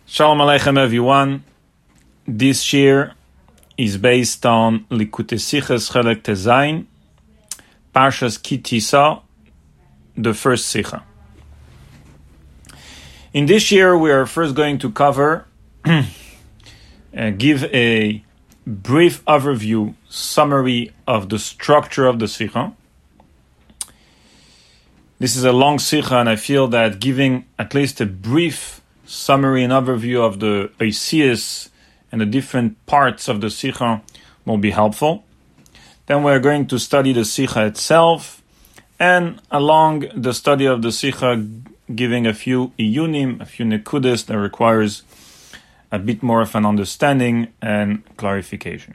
Shalom Aleichem everyone. This year is based on Likutei Sichos Chelek Tezayin, Parshas Ki Tisa, the first Sicha. In this year we are first going to cover, give a brief overview, summary of the structure of the Sicha. This is a long Sicha and I feel that giving at least a brief summary and overview of the Oisius and the different parts of the Sicha will be helpful. Then we're going to study the Sicha itself, and along the study of the Sicha, giving a few iyunim, a few nekudas that requires a bit more of an understanding and clarification.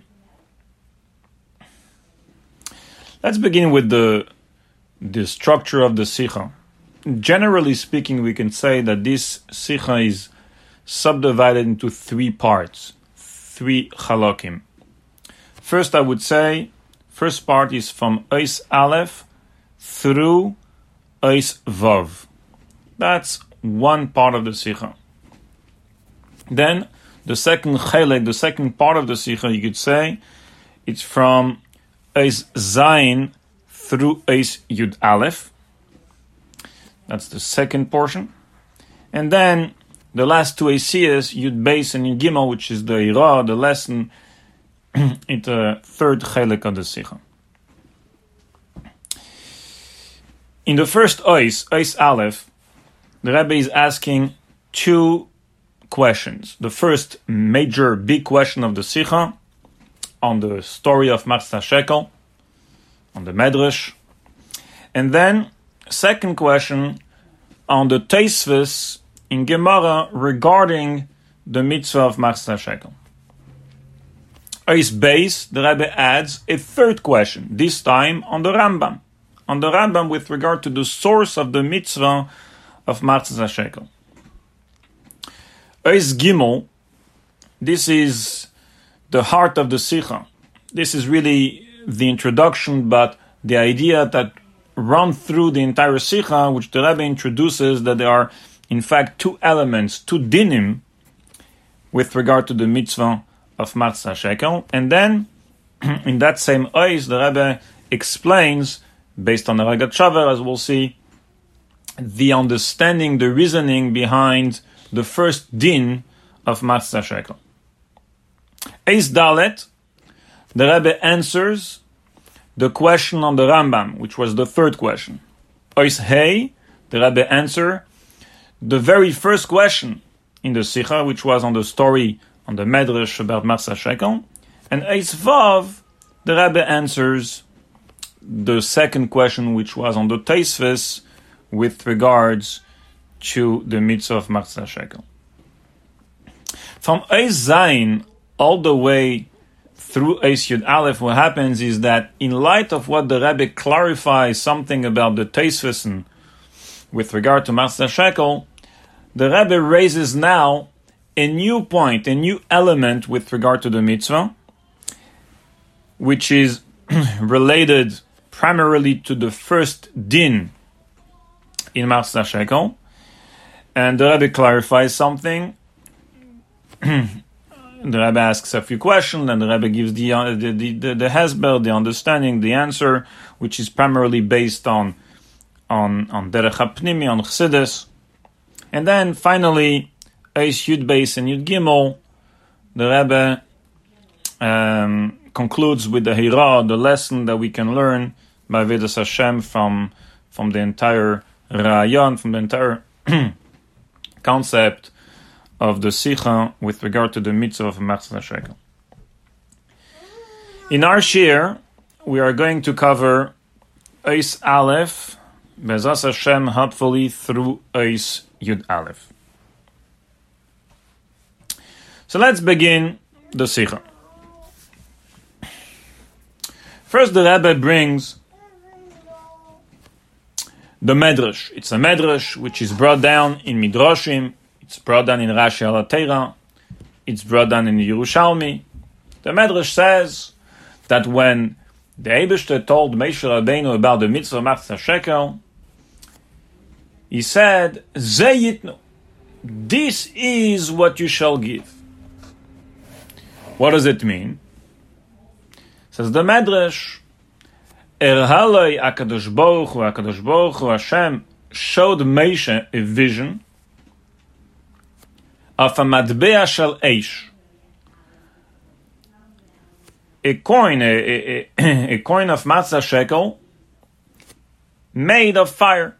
Let's begin with the structure of the Sicha. Generally speaking, we can say that this Sicha is subdivided into three parts, three chalakim. First, I would say, first part is from Ois Aleph through Ois Vav. That's one part of the Sicha. Then, the second chelek, the second part of the Sicha, you could say, it's from Ois Zayin through Ois Yud Aleph. That's the second portion. And then the last two ACS, Yud Beis and Yud Gimel, which is the Ira, the lesson, in the third chelek of the Sicha. In the first Ois Aleph, the Rebbe is asking two questions. The first major big question of the Sicha on the story of Matzah Shekel, on the Medrash. And then second question on the Tosfos in Gemara regarding the mitzvah of Matzah Shekel. Ois Beis, the Rebbe adds a third question, this time on the Rambam. On the Rambam with regard to the source of the mitzvah of Matzah Shekel. Ois Gimel, this is the heart of the Sicha. This is really the introduction, but the idea that run through the entire Sicha, which the Rebbe introduces that there are, in fact, two elements, two dinim, with regard to the mitzvah of Matzah Shekel. And then, in that same Ois, the Rebbe explains, based on the Ragat Shaver, as we'll see, the understanding, the reasoning behind the first din of Matzah Shekel. Ois Dalet, the Rebbe answers the question on the Rambam, which was the third question. Ois Hei, the Rebbe answer the very first question in the Sicha, which was on the story on the Medrash about Matzah Shekel. And Ois Vav, the Rebbe answers the second question, which was on the Tosfos with regards to the mitzvah of Matzah Shekel. From Ois Zayin all the way through Ois Yud Aleph, what happens is that in light of what the Rebbe clarifies something about the Tosfos and with regard to Matzah Shekel, the Rebbe raises now a new point, a new element with regard to the mitzvah, which is related primarily to the first din in Matzah Shekel. And the Rebbe clarifies something. The Rebbe asks a few questions, and the Rebbe gives the hesber, the understanding, the answer, which is primarily based on Derech HaPnimi, on Chassidus. And then finally, Ois Yud Beis and Yud Gimel, the Rebbe concludes with the Hira, the lesson that we can learn by Vedas Hashem from the entire Rayon, from the entire concept of the Sicha with regard to the mitzvah of Matzah Shekel. In our shir, we are going to cover Ois Aleph, Bezas Hashem, hopefully through Ois Yud Aleph. So let's begin the Sicha. First, the Rebbe brings the Medrash. It's a Medrash which is brought down in Midrashim. It's brought down in Rashi al Teira. It's brought down in Yerushalmi. The Medrash says that when the Eibishter told Moshe Rabbeinu about the mitzvah of Matzah Shekel, he said, Ze yitnu. this is what you shall give. What does it mean? Says the Medrash, Halei HaKadosh Baruch Hu, Hashem showed Moshe a vision of a matbea shel eish, a coin of matzah shekel made of fire.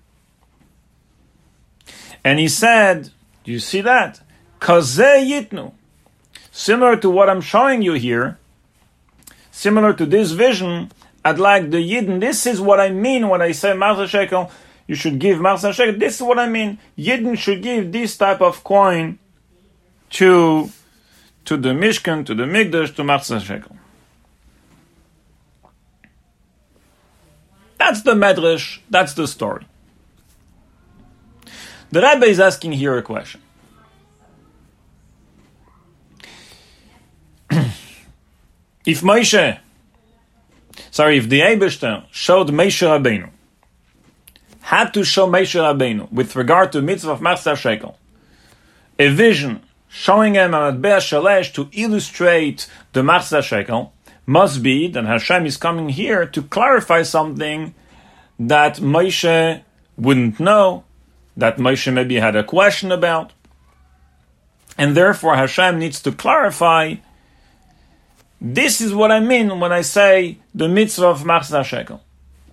And he said, do you see that? Kazeh yitnu. Similar to what I'm showing you here, similar to this vision, I'd like the Yidden. This is what I mean when I say matzah shekel, you should give matzah shekel. This is what I mean. Yidden should give this type of coin to the Mishkan, to the Mikdash, to matzah shekel. That's the Medrash, that's the story. The Rebbe is asking here a question. If the Eibishter showed Moshe Rabbeinu, had to show Moshe Rabbeinu with regard to mitzvah of matzah shekel, a vision showing him a matbea shelesh to illustrate the matzah shekel, must be that Hashem is coming here to clarify something that Moshe wouldn't know, that Moshe maybe had a question about, and therefore Hashem needs to clarify. This is what I mean when I say the mitzvah of matzah shekel.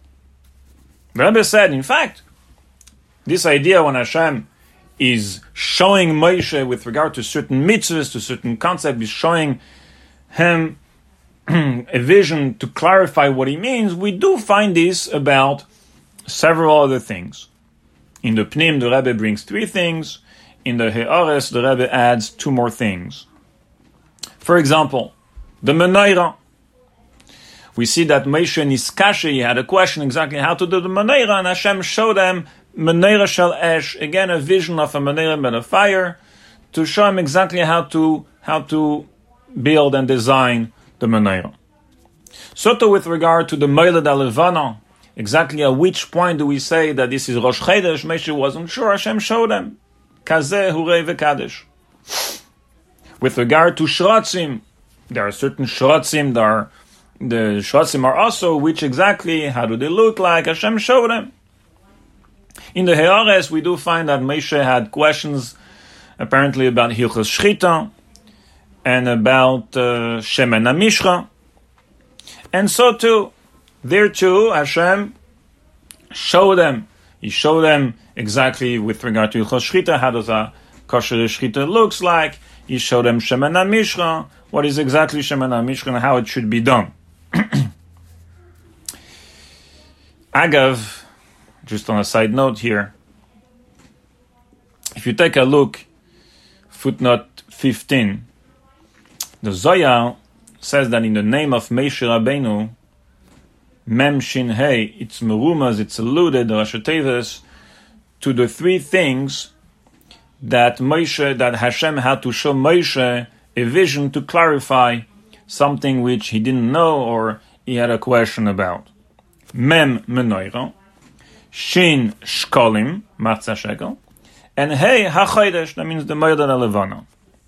The Rebbe said, in fact, this idea when Hashem is showing Moshe with regard to certain mitzvahs, to certain concepts, is showing him a vision to clarify what he means, we do find this about several other things. In the Pnim, the Rebbe brings 3 things. In the He'ares, the Rebbe adds 2 more things. For example, the Menorah. We see that Moshe Niskashe, he had a question exactly how to do the Menorah, and Hashem showed him Menorah Shel Esh, again a vision of a Menorah made of fire, to show him exactly how to build and design the Menorah. So too with regard to the Moiled HaLevana, exactly at which point do we say that this is Rosh Chodesh? Moshe wasn't sure, Hashem showed him. Kazeh Hurei V'Kadesh. With regard to Shratzim, there are certain Shratzim, the Shratzim are also, which exactly, how do they look like? Hashem showed them. In the He'ares, we do find that Moshe had questions apparently about Hilchos Shchita and about Shemen HaMishcha. And so too, there too, Hashem showed them. He showed them exactly with regard to Hilchos Shchita, how does a kosher Shchita looks like. He showed them Shemen HaMishcha, what is exactly Shemen HaMishcha and how it should be done. Agav, just on a side note here, if you take a look, footnote 15, the Zohar says that in the name of Moshe Rabbeinu, Mem Shin Hey, it's merumas, it's alluded, the Rashi Teves, to the 3 things that Hashem had to show Moshe a vision to clarify something which he didn't know or he had a question about. Mem Menorah, Shin Shkolim, Matzah Shekel, and Hey HaChodesh, that means the Moiled HaLevana.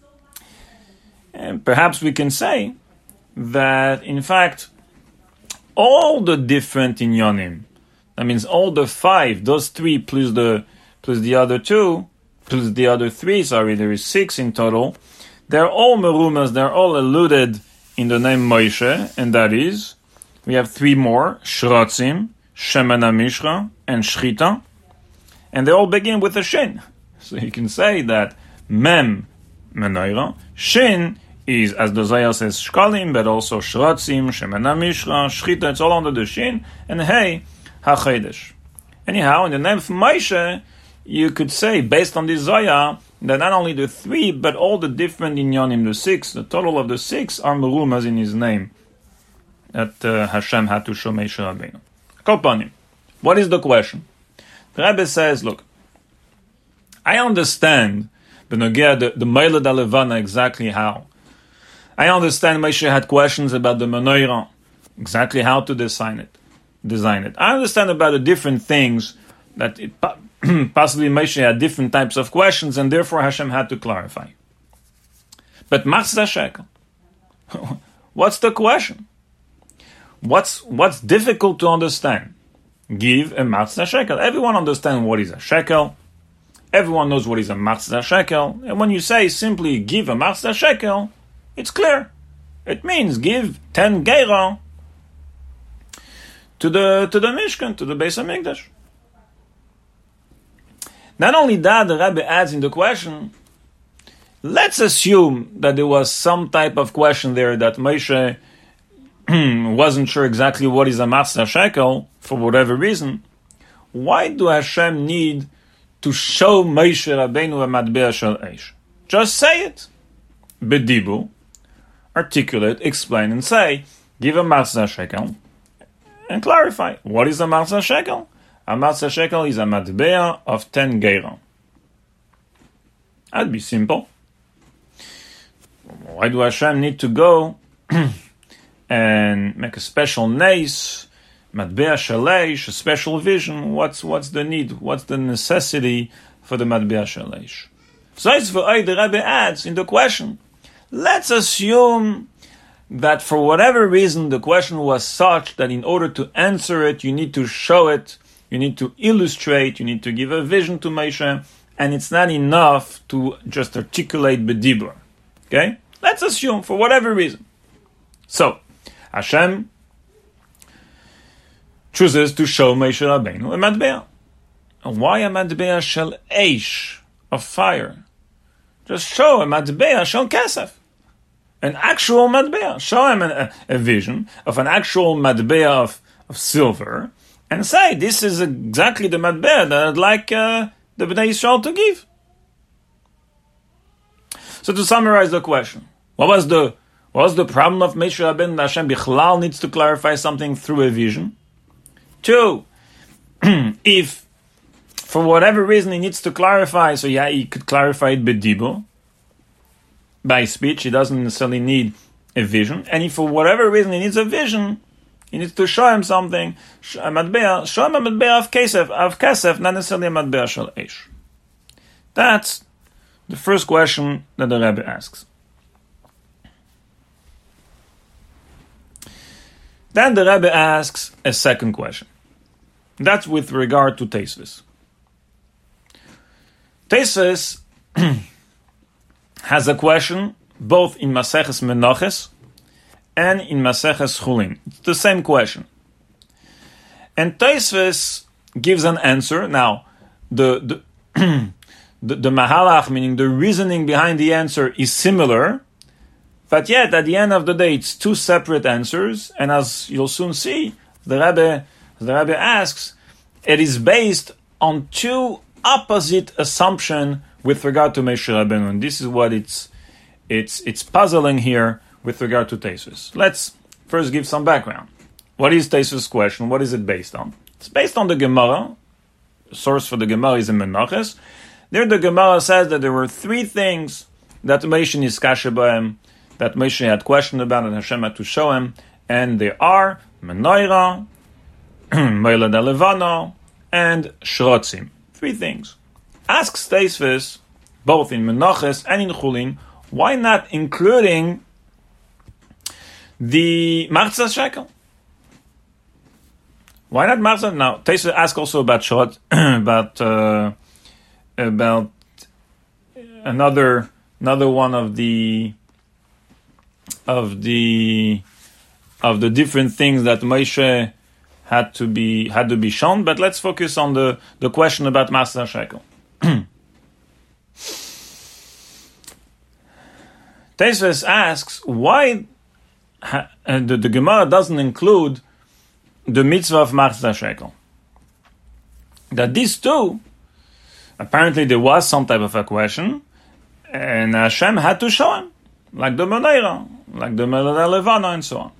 And perhaps we can say that, in fact, all the different inyanim, that means all the 5, those 3 plus the other 2, plus the other 3, there is 6 in total, they're all merumas, they're all alluded in the name Moshe, and that is, we have 3 more, Shratzim, Shemen HaMishcha, and Shchita, and they all begin with a Shin. So you can say that Mem, Menorah, Shin is, as the Zohar says, Shkalim, but also Shratzim, Shemen HaMishcha, Shchita, it's all under the Shin, and Hey, HaChodesh. Anyhow, in the name of Moshe, you could say, based on this Zohar, that not only the 3, but all the different inyanim, the 6, the total of the 6 are merumas in his name that Hashem had to show Moshe Rabbeinu. Kopanim. What is the question? The Rebbe says, look, I understand the Moiled HaLevana exactly how. I understand Moshe had questions about the Menorah, exactly how to design it. I understand about the different things that possibly Moshe had different types of questions, and therefore Hashem had to clarify. But Machzah Shekel, what's the question? What's difficult to understand? Give a Machzah Shekel. Everyone understands what is a shekel. Everyone knows what is a Machzah Shekel. And when you say simply give a Machzah Shekel, it's clear. It means give 10 geira to the Mishkan, to the Beis HaMikdash. Not only that, the Rebbe adds in the question, let's assume that there was some type of question there that Moshe wasn't sure exactly what is a Machzah Shekel, for whatever reason. Why do Hashem need to show Moshe Rabbeinu a Matbea Shel Eish? Just say it. Bedibu, articulate, explain, and say, give a Machzah Shekel, and clarify. What is a Machzah Shekel? A Machzah Shekel is a Matbea of 10 geira. That'd be simple. Why do Hashem need to go and make a special nace, Matbea Shel Eish, a special vision? What's the need? What's the necessity for the Matbea Shel Eish? So it's for the Rebbe adds in the question, let's assume that for whatever reason the question was such that in order to answer it, you need to show it, you need to illustrate, you need to give a vision to Moshe, and it's not enough to just articulate bedibur. Okay? Let's assume for whatever reason. So, Hashem chooses to show Moshe Rabbeinu a Matbea. And why a Matbea Shel Eish, of fire? Just show a Matbea Shel Kesef. An actual Matbea. Show him a vision of an actual Matbea of silver, and say, this is exactly the Matbea that I'd like the Bnei Yisrael to give. So to summarize the question, what was the problem of Moshe Rabbeinu that Hashem Bichlal needs to clarify something through a vision? 2, if for whatever reason he needs to clarify, so yeah, he could clarify it bedibo, by speech, he doesn't necessarily need a vision. And if for whatever reason he needs a vision, he needs to show him something, show him a Matbea of Kesef, not necessarily a Matbea Shel Eish. That's the first question that the Rebbe asks. Then the Rebbe asks a second question. That's with regard to Tosfos. Tosfos has a question both in Maseches Menachos and in Maseches Chulin. It's the same question. And Tosfos gives an answer. Now, the mahalach, meaning the reasoning behind the answer, is similar, but yet at the end of the day, it's two separate answers. And as you'll soon see, the Rebbe asks, it is based on two opposite assumptions with regard to Moshe Rabbeinu. And this is what it's puzzling here with regard to Tosfos. Let's first give some background. What is Tosfos' question? What is it based on? It's based on the Gemara. The source for the Gemara is in Menachos. There the Gemara says that there were 3 things that Moshe Niskashe b'hem, that Moshe had questioned about and Hashem had to show him. And they are Menorah, Moilad HaLevana, and Shrotzim. 3 things. Asks Tosfos, both in Menachos and in Chulin, why not including the Machzah Shekel? Why not Machzah? Now, Tosfos asks also about Shrot, about another one of the different things that Moshe had to be shown. But let's focus on the question about Machzah Shekel. Tosfos asks why the Gemara doesn't include the mitzvah of Machzah Shekel. That these two, apparently there was some type of a question, and Hashem had to show him, like the Menorah, like the Moilad HaLevana, and so on.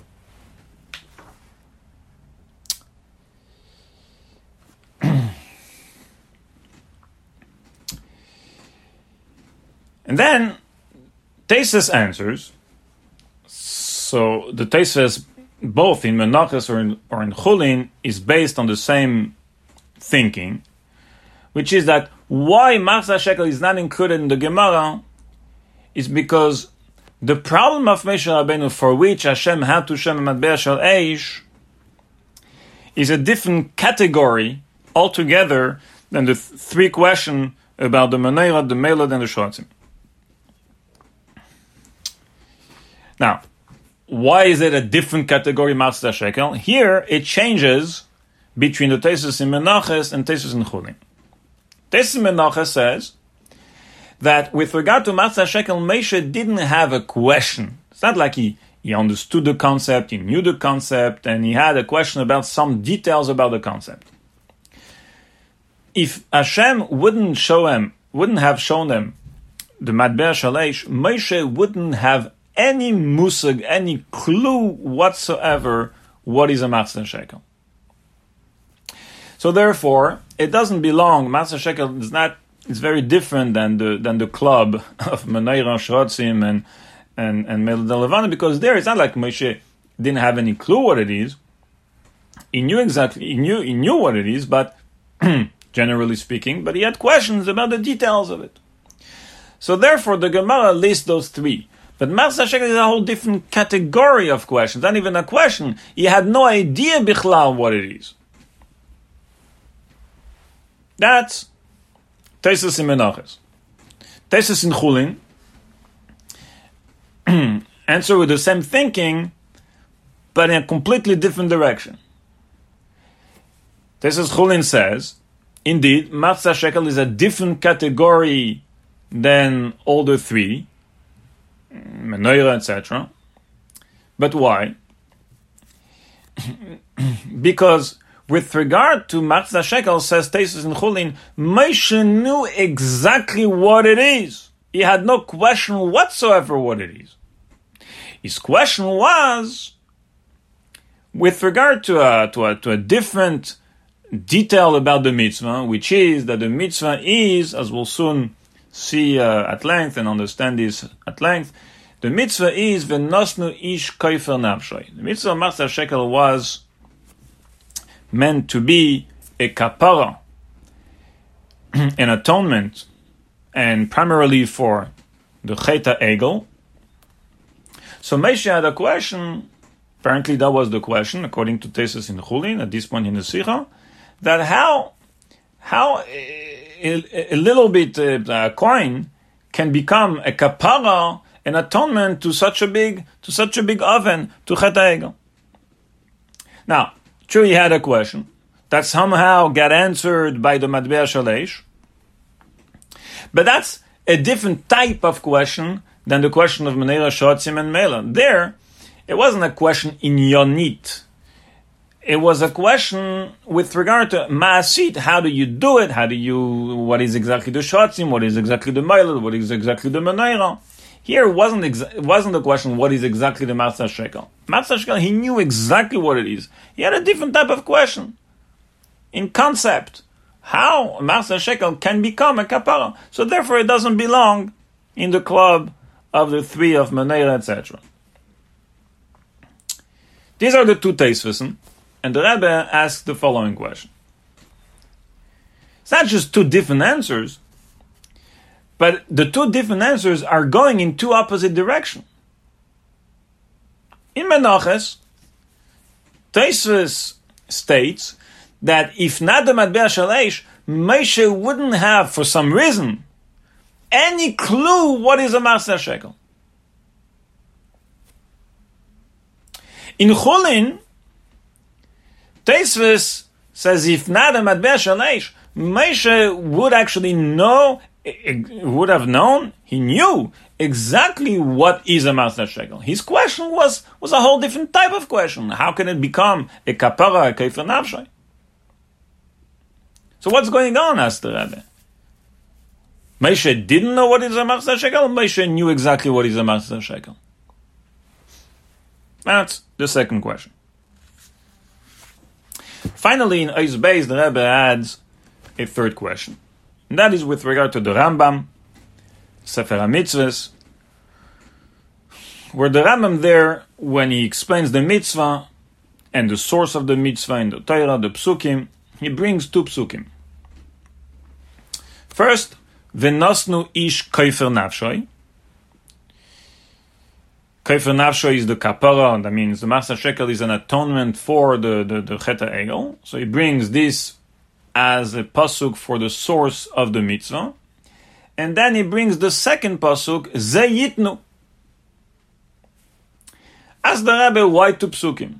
And then Tosfos answers. So the Tosfos, both in Menachos or in Chulin, is based on the same thinking. which is that why Machzah Shekel is not included in the Gemara is because the problem of Moshe Rabbeinu, for which Hashem had to Shem Matbeah Shel Eish, is a different category altogether than the three questions about the Menorah, the Melod, and the Shotzim. Now, why is it a different category, Machzah Shekel? Here, it changes between the Tesis in Menachos and Tesis in Chulin. Tesis in Menachos says that with regard to Machzah Shekel, Moshe didn't have a question. It's not like he understood the concept, he knew the concept, and he had a question about some details about the concept. If Hashem wouldn't have shown them the Matbeah Shel Eish, Moshe wouldn't have any musag, any clue whatsoever what is a Machzah Shekel. So therefore, it doesn't belong. Machzah Shekel is not. It's very different than the club of Menorah, Shotzim, and Melod Levana, because there it's not like Moshe didn't have any clue what it is. He knew what it is, but generally speaking, but he had questions about the details of it. So therefore, the Gemara lists those three. But Machzah Shekel is a whole different category of questions. Not even a question. He had no idea bichlal what it is. That's Tesis in Menachos. Tesis in Chulin answer with the same thinking, but in a completely different direction. Tesis Chulin says, indeed, Machzah Shekel is a different category than all the three, Menorah, etc. But why? Because with regard to Machzah Shekel, says Tesis in Chulin, Moshe knew exactly what it is. He had no question whatsoever what it is. His question was with regard to a different detail about the mitzvah, which is that the mitzvah is, as we'll soon see at length and understand this at length, the mitzvah is v'nosnu ish kofer nafshay. The mitzvah of Machzah Shekel was meant to be a kapara, an atonement, and primarily for the Chet HaEgel. So Moshe had a question, apparently that was the question, according to Tesis in Chulin, at this point in the Sikha, that how a little bit coin can become a kapara, an atonement to such a big oven, to Chet HaEgel. Now, true, he had a question that somehow got answered by the Matbeah Shel Eish, but that's a different type of question than the question of Menorah, Shotzim, and Melod. There, it wasn't a question in Yonit. It was a question with regard to Ma'asit. How do you do it? What is exactly the Shotzim? What is exactly the Melod? What is exactly the Menorah? Here, it wasn't the question, what is exactly the Machzah Shekel? Machzah Shekel, he knew exactly what it is. He had a different type of question. In concept, how Machzah Shekel can become a kapara. So therefore, it doesn't belong in the club of the three of Menorah, etc. These are the two Teisvissen, and the Rebbe asked the following question. It's not just two different answers, but the two different answers are going in two opposite directions. In Menachos, Teisvis states that if not the Matbeah Shel Eish, Moshe wouldn't have, for some reason, any clue what is a Machzah Shekel. In Chulin, Teisvis says if not a Matbeah Shel Eish, Moshe would actually know, would have known, he knew exactly what is a Machzah Shekel. His question was a whole different type of question. How can it become a kapara, a kofer nafshay? So what's going on, asked the Rebbe? Moshe didn't know what is a Machzah Shekel, Moshe knew exactly what is a Machzah Shekel. That's the second question. Finally, in Ois Beis, the Rebbe adds a third question. And that is with regard to the Rambam, Sefer HaMitzvahs, where the Rambam there, when he explains the mitzvah and the source of the mitzvah in the Torah, the psukim, he brings two psukim. First, v'nosnu ish kofer nafshoi. Kofer nafshoi is the kapara, that means the Maseh Shekel is an atonement for the Chet HaEgel. So he brings this as a pasuk for the source of the mitzvah. And then he brings the second pasuk, Ze Yitnu. Ask the Rebbe, why two psukim?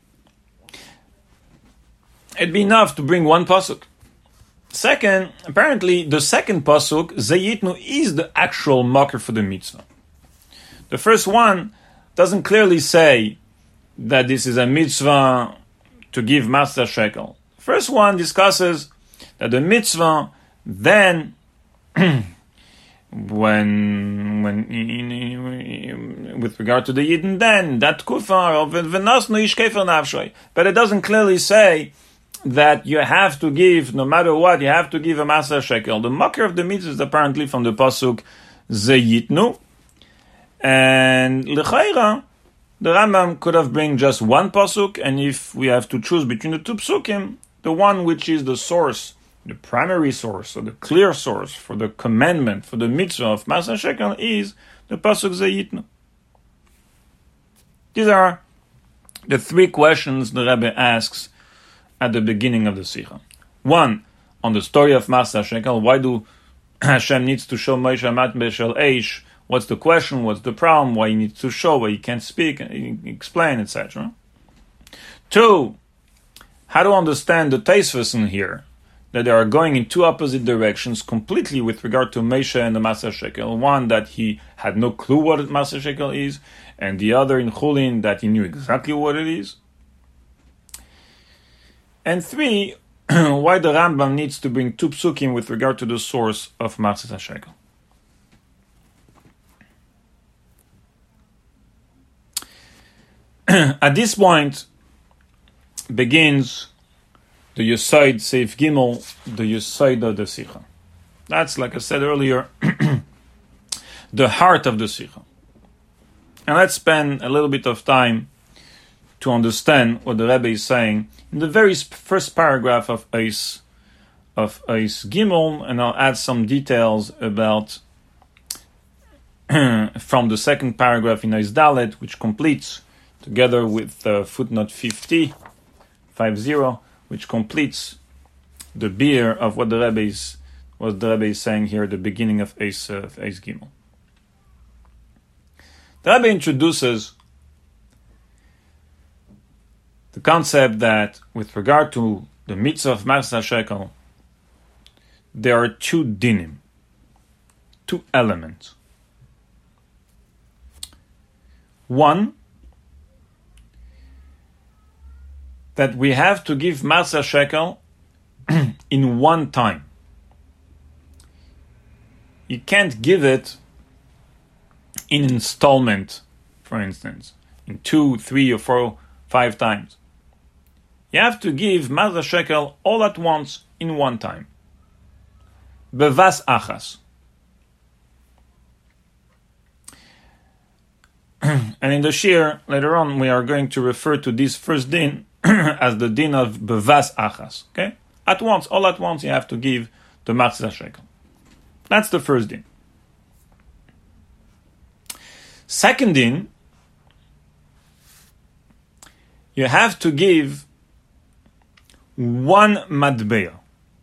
It'd be enough to bring one pasuk. Second, apparently the second pasuk, Ze Yitnu, is the actual marker for the mitzvah. The first one doesn't clearly say that this is a mitzvah to give Maseh Shekel. The first one discusses that the mitzvah then, when with regard to the Yidden, then that kufa of v'nosnu ish kofer nafshoi. But it doesn't clearly say that you have to give, no matter what, you have to give a Maseh Shekel. The marker of the mitzvah is apparently from the pasuk Ze Yitnu. And l'chayra, the Rambam could have bring just one pasuk, and if we have to choose between the two psukim, the one which is the source, the primary source, or the clear source for the commandment, for the mitzvah of Maseh Shekel is the pasuk Ze Yitnu. These are the three questions the Rebbe asks at the beginning of the Sikha. One, on the story of Maseh Shekel, why do Hashem needs to show Moshe Mat Beshel Eish? What's the question? What's the problem? Why he needs to show? Why he can't speak? Explain, etc. Two, how to understand the Tosfos in here, that they are going in two opposite directions completely with regard to Moshe and the Maseh Shekel. One, that he had no clue what Maseh Shekel is, and the other in Chulin, that he knew exactly what it is. And three, why the Rambam needs to bring two psukim with regard to the source of Maseh Shekel. At this point begins the Yesod Seif Gimel, the Yesod of the Sikha. That's, like I said earlier, the heart of the Sikha. And let's spend a little bit of time to understand what the Rebbe is saying in the very first paragraph of Eis Gimel, and I'll add some details about from the second paragraph in Eis Dalet, which completes together with footnote 50, which completes the beer of what the Rebbe is saying here at the beginning of Eis Gimel. The Rebbe introduces the concept that with regard to the mitzvah of Maseh Shekel, there are two dinim, two elements. One, that we have to give Maseh Shekel in one time. You can't give it in installment, for instance, in 2, 3, or 4, 5 times. You have to give Maseh Shekel all at once in one time. Bevas achas. And in the shir, later on, we are going to refer to this first din as the din of bevas achas. Okay? At once, all at once, you have to give the Maseh Shekel. That's the first din. Second din, you have to give one matbeya.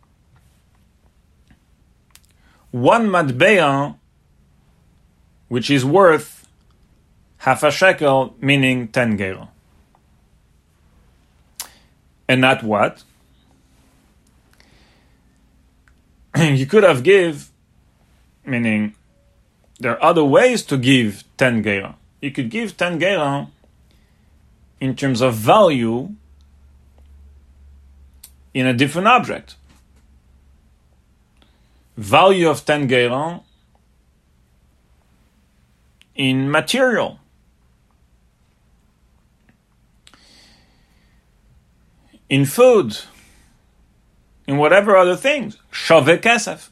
One matbeya, which is worth half a shekel, meaning 10 gera. And not what? You could have give, meaning there are other ways to give 10 gera. You could give 10 gera in terms of value in a different object. Value of 10 gera in material. In food. In whatever other things. Shaveh kesef.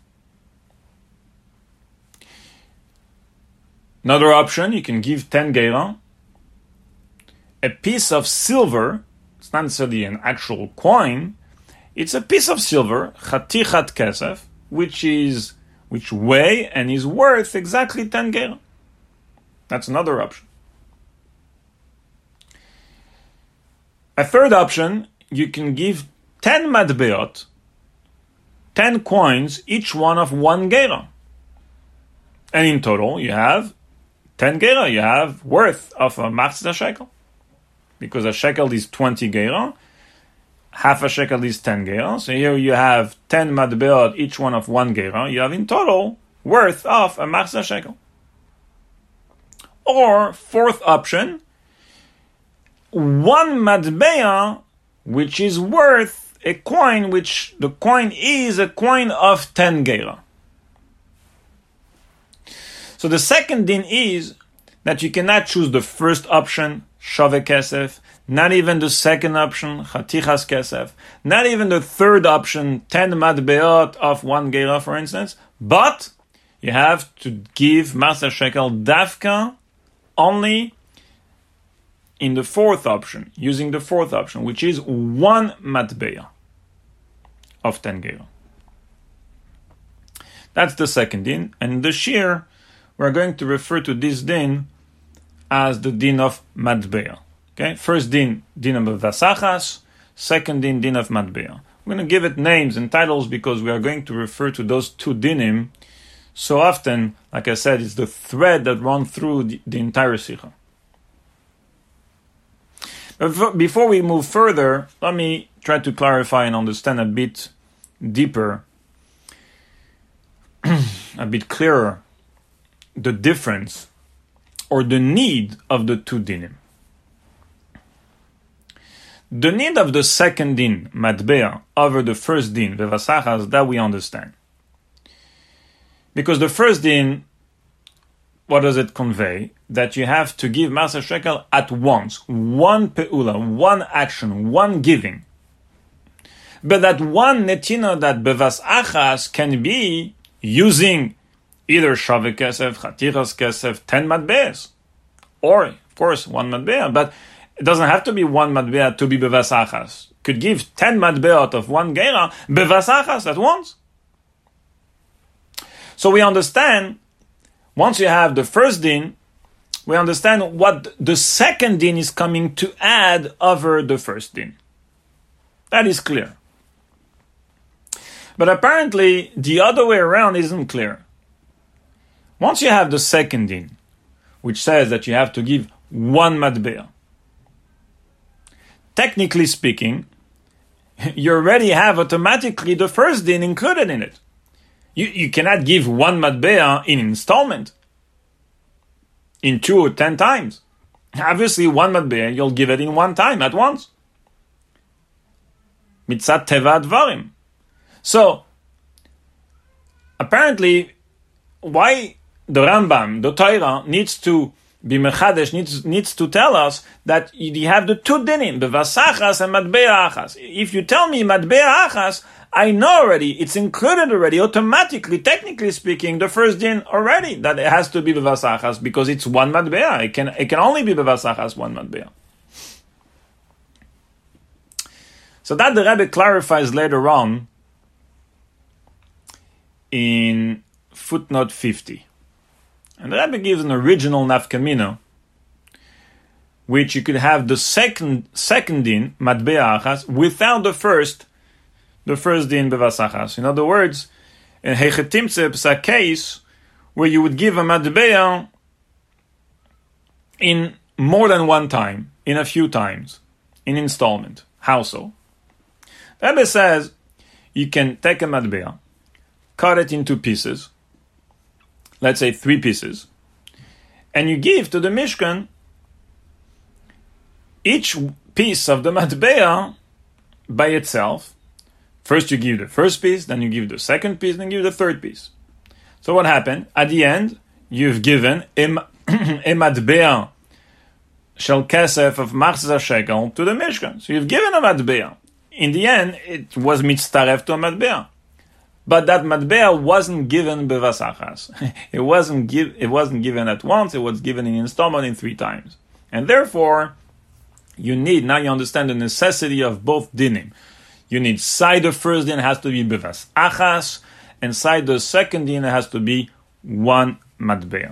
Another option, you can give 10 gera, a piece of silver. It's not necessarily an actual coin. It's a piece of silver, chatichat kesef, which weigh and is worth exactly 10 gera. That's another option. A third option, you can give 10 matbeot, 10 coins, each one of 1 gera. And in total, you have 10 gera, you have worth of a machzah shekel. Because a shekel is 20 gera, half a shekel is 10 gera. So here you have 10 matbeot, each one of 1 gera. You have in total worth of a machzah shekel. Or, fourth option, 1 matbea, which is worth a coin, which the coin is a coin of 10 gera. So the second din is that you cannot choose the first option, shove kesef, not even the second option, chatichas kesef, not even the third option, 10 matbeot of 1 gera, for instance, but you have to give machzah shekel dafka only in the fourth option, using the fourth option, which is 1 matbeah of 10 gera. That's the second din, and in the shir, we're going to refer to this din as the din of matbeah. Okay, first din of vasachas, second din of matbeah. We're going to give it names and titles because we are going to refer to those two dinim so often. Like I said, it's the thread that runs through the entire sikha. But before we move further, let me try to clarify and understand a bit deeper, a bit clearer, the difference or the need of the two dinim. The need of the second din, matbeah, over the first din, vevasachas, that we understand. Because the first din, what does it convey? That you have to give machzah shekel at once, one pe'ula, one action, one giving. But that one netina, that bevasachas, can be using either shaveh kesef, chatichas kesef, 10 matbeas, or, of course, 1 matbea, but it doesn't have to be 1 matbea to be bevasachas. Could give 10 matbeot of 1 gera, bevasachas at once. So we understand, once you have the first din, we understand what the second din is coming to add over the first din. That is clear. But apparently, the other way around isn't clear. Once you have the second din, which says that you have to give 1 matbea, technically speaking, you already have automatically the first din included in it. You cannot give 1 matbea in installment, in 2 or 10 times. Obviously, 1 matbea, you'll give it in 1 time, at once. Mitzat teva dvarim. So, apparently, why the Rambam, the Torah, needs to be mechadesh, needs to tell us that you have the two dinim, bevasachas and matbea achas. If you tell me matbea achas, I know already, it's included already, automatically, technically speaking, the first din already, that it has to be bevasachas, because it's 1 matbea. It can only be bevasachas, 1 matbea. So that the Rebbe clarifies later on in footnote 50. And the Rebbe gives an original nafkamina, which you could have the second din, matbea achas, without the first din bevasachas. In other words, in Hechetimtze, it's a case where you would give a matbea in more than 1 time, in a few times, in installment. How so? The Rebbe says you can take a matbea, cut it into pieces, let's say 3 pieces, and you give to the Mishkan each piece of the matbea by itself. First you give the first piece, then you give the second piece, then you give the third piece. So what happened? At the end, you've given a matbea shel kesef of machzah shekel to the Mishkan. So you've given a matbea. In the end, it was mitztaref to a matbea. But that matbea wasn't given bevasachas. It wasn't given at once. It was given in installment in 3 times. And therefore, now you understand the necessity of both dinim. You need side of first din has to be bevasachas, Inside the second din, it has to be 1 matbea.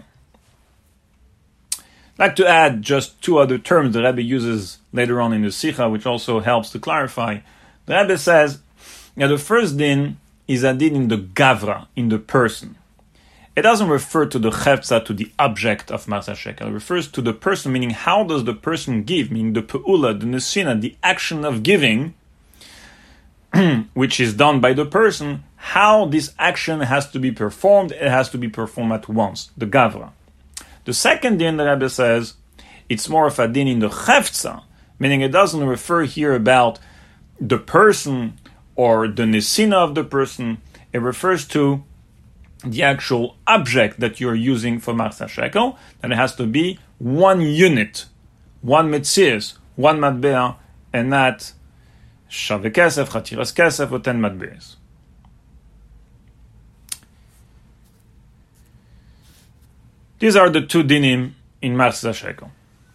I'd like to add just two other terms the Rebbe uses later on in the Sikha, which also helps to clarify. The Rebbe says, the first din is a din in the gavra, in the person. It doesn't refer to the chefza, to the object of Machzah Shekel. It refers to the person, meaning how does the person give, meaning the pe'ula, the nesina, the action of giving, which is done by the person, how this action has to be performed. It has to be performed at once, the gavra. The second din, the Rebbe says, it's more of a din in the chefza, meaning it doesn't refer here about the person or the nesina of the person. It refers to the actual object that you're using for Machzah Shekel, and it has to be 1 unit, 1 metzias, 1 matbea, and not shave kesef, chatiras kesef, or 10 matbeas. These are the two dinim in Machzah Shekel.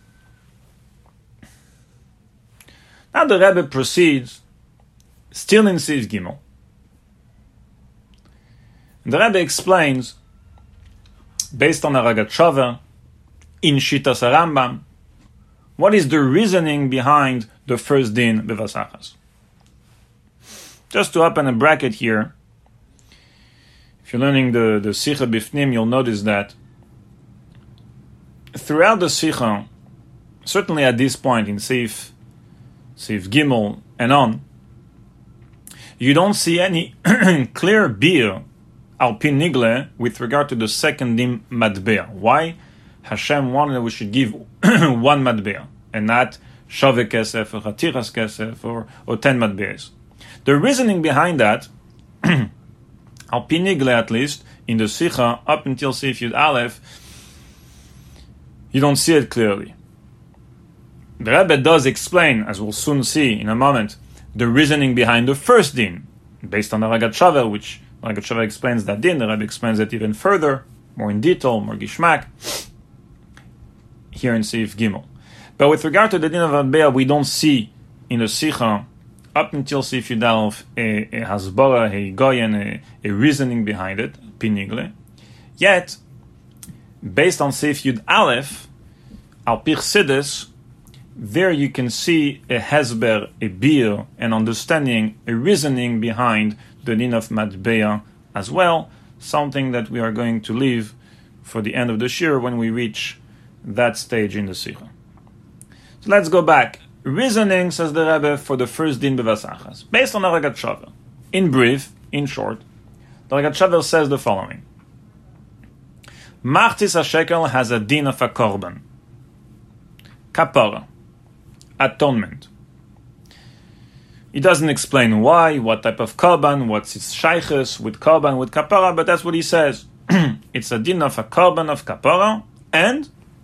Now the Rebbe proceeds, still in Siv Gimel. The Rebbe explains, based on a Ragat in Shitas Rambam, what is the reasoning behind the first din bevasachas. Just to open a bracket here, if you're learning the Sikha Bifnim, you'll notice that throughout the Sikha, certainly at this point in Sif Gimel and on, you don't see any clear beer al pin nigle with regard to the second din matbea. Why? Hashem wanted that we should give 1 matbea and not shave kesef or chatiras kesef or 10 matbeas. The reasoning behind that, al pin nigle at least, in the Sikha up until Sif Yud Aleph, you don't see it clearly. The Rebbe does explain, as we'll soon see in a moment, the reasoning behind the first din, based on the Ragat Shaver, which Ragat Shaver explains that din. The Rebbe explains it even further, more in detail, more gishmak, here in Seif Gimel. But with regard to the din of Matbea, we don't see in the Sikha, up until Seif Yudalef, a hasbara, a goyen, a reasoning behind it, pinigle. Yet, based on Seif Yud Aleph, al Pich Sidis, there you can see a hesber, a bir, an understanding, a reasoning behind the din of matbea as well, something that we are going to leave for the end of the shir when we reach that stage in the sikha. So let's go back. Reasoning, says the Rebbe, for the first din bevasachas, based on the Ragat Shaver. In brief, in short, the Ragat Shaver says the following. Machzis HaShekel has a din of a korban. Kapara. Atonement. He doesn't explain why, what type of korban, what's its shaykhus with korban, with kapara, but that's what he says. It's a din of a korban of kapara, and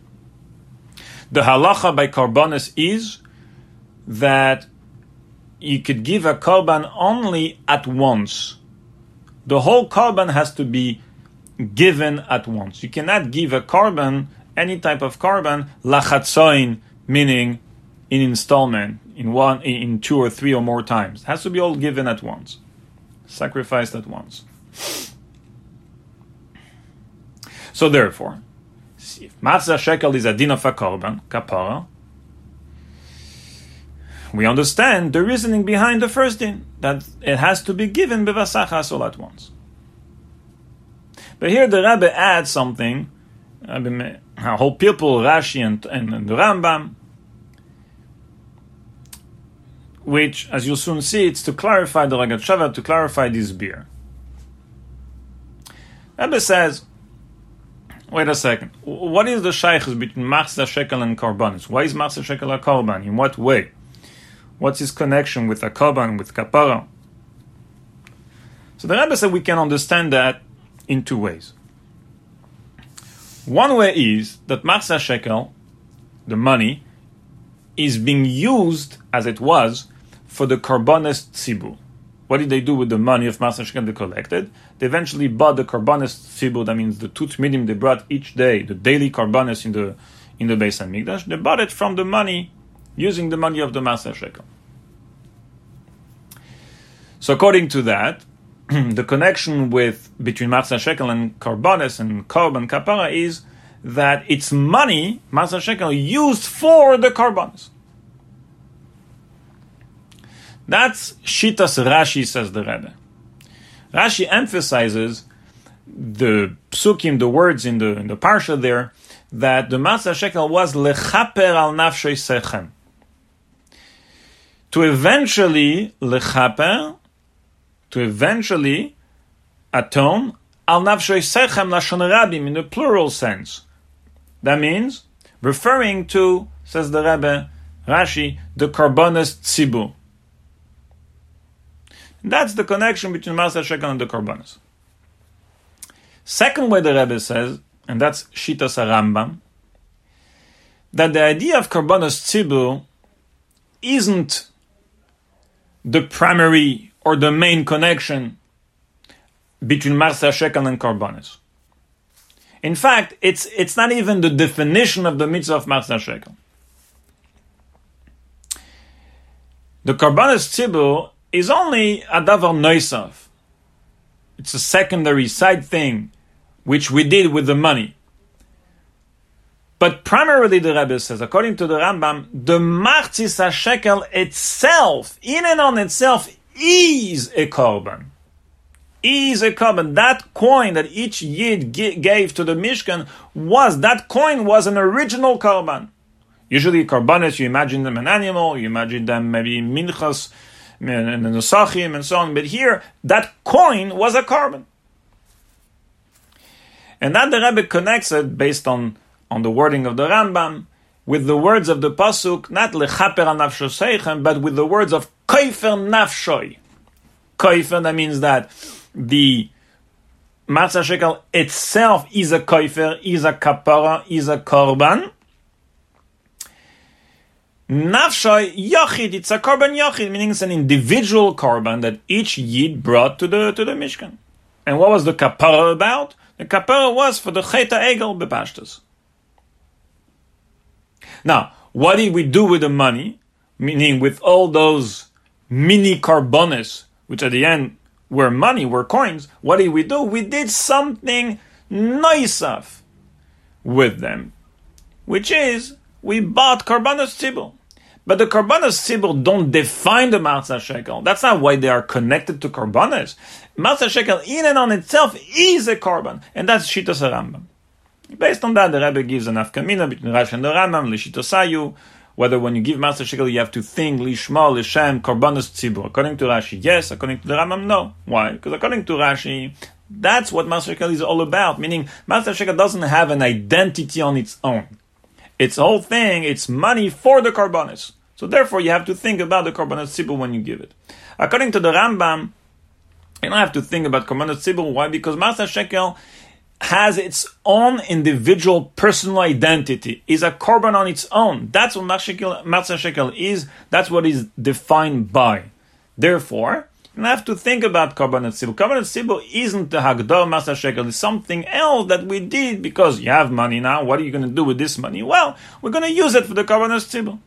the halacha by korbanos is that you could give a korban only at once. The whole korban has to be given at once. You cannot give a korban, any type of korban, lachatzoin, meaning in installment, in 2 or 3 or more times. It has to be all given at once, sacrificed at once. So therefore, if Machzah Shekel is a din of a korban, kapara, we understand the reasoning behind the first din, that it has to be given bevasachas all at once. But here the Rebbe adds something, a whole people, Rashi and the Rambam, which, as you'll soon see, it's to clarify the Ragat Shaver, to clarify this beer. Rebbe says, wait a second, what is the shaykhus between Machzah Shekel and Korbanos? Why is Machzah Shekel a Korban? In what way? What's his connection with a Korban, with Kapara? So the Rebbe said we can understand that in 2 ways. One way is that Machzah Shekel, the money, is being used, as it was, for the Korbanos Tzibur. What did they do with the money of Machzah Shekel they collected? They eventually bought the Korbanos Tzibur, that means the Tut Midim they brought each day, the daily Korbanos in the Beis HaMikdash. They bought it from the money, using the money of the Machzah Shekel. So according to that, the connection between Matzah Shekel and Karbonis and Korban Kapara is that it's money, Matzah Shekel, used for the Karbonis. That's Shitas Rashi, says the Rebbe. Rashi emphasizes the psukim, the words in the parsha there, that the Matzah Shekel was lechaper al nafshei sechem. To eventually lechaper, to eventually atone al nafshei sechem lashon rabim in the plural sense. That means referring to, says the Rebbe, Rashi, the Karbonis Tzibur. That's the connection between Matzah Shekel and the Karbonis. Second way the Rebbe says, and that's Shitas HaRambam, that the idea of Karbonos Tzibur isn't the primary or the main connection between Matzah Shekel and Karbonos. In fact, it's not even the definition of the mitzvah of Matzah Shekel. The Karbonos Tzibur is only a davar noisav. It's a secondary side thing which we did with the money. But primarily the Rebbe says, according to the Rambam, the Machzis HaShekel itself, in and on itself, is a korban. Is a korban. That coin that each Yid gave to the Mishkan that coin was an original korban. Usually korbanos, you imagine them an animal, you imagine them maybe minchas, and the Nosachim and so on. But here, that coin was a korban. And that the Rebbe connects it based on the wording of the Rambam with the words of the pasuk, not lechaper al nafsho seichem, but with the words of koifer nafshoi. Koifer, that means that the Matzah Shekel itself is a koifer, is a kapara, is a korban. Nafshoi yachid, it's a korban yachid, meaning it's an individual korban that each yid brought to the Mishkan. And what was the kapara about? The kapara was for the Chet HaEgel bepashtus. Now, what did we do with the money? Meaning with all those mini karbonis, which at the end were money, were coins. What did we do? We did something noisaf with them, which is we bought karbonos tzibur. But the karbonos tzibur don't define the Matzah Shekel. That's not why they are connected to karbonos. Matzah Shekel in and on itself is a korban, and that's Shitas HaRambam. Based on that, the Rebbe gives an afkamina between Rashi and the Rambam, L'shitosayu, whether when you give Matzah Shekel you have to think Lishma, L'shem, karbonos tzibur. According to Rashi, yes. According to the Rambam, no. Why? Because according to Rashi, that's what Matzah Shekel is all about. Meaning, Matzah Shekel doesn't have an identity on its own. Its whole thing, it's money for the karbonos. So therefore, you have to think about the karbonos tzibur when you give it. According to the Rambam, you don't have to think about karbonos tzibur. Why? Because Matzah Shekel has its own individual personal identity, is a korban on its own. That's what Matzah Shekel is. That's what is defined by. Therefore, you don't have to think about karbonos tzibur. Karbonos tzibur isn't the Hagdor Matzah Shekel. It's something else that we did because you have money now. What are you going to do with this money? Well, we're going to use it for the karbonos tzibur.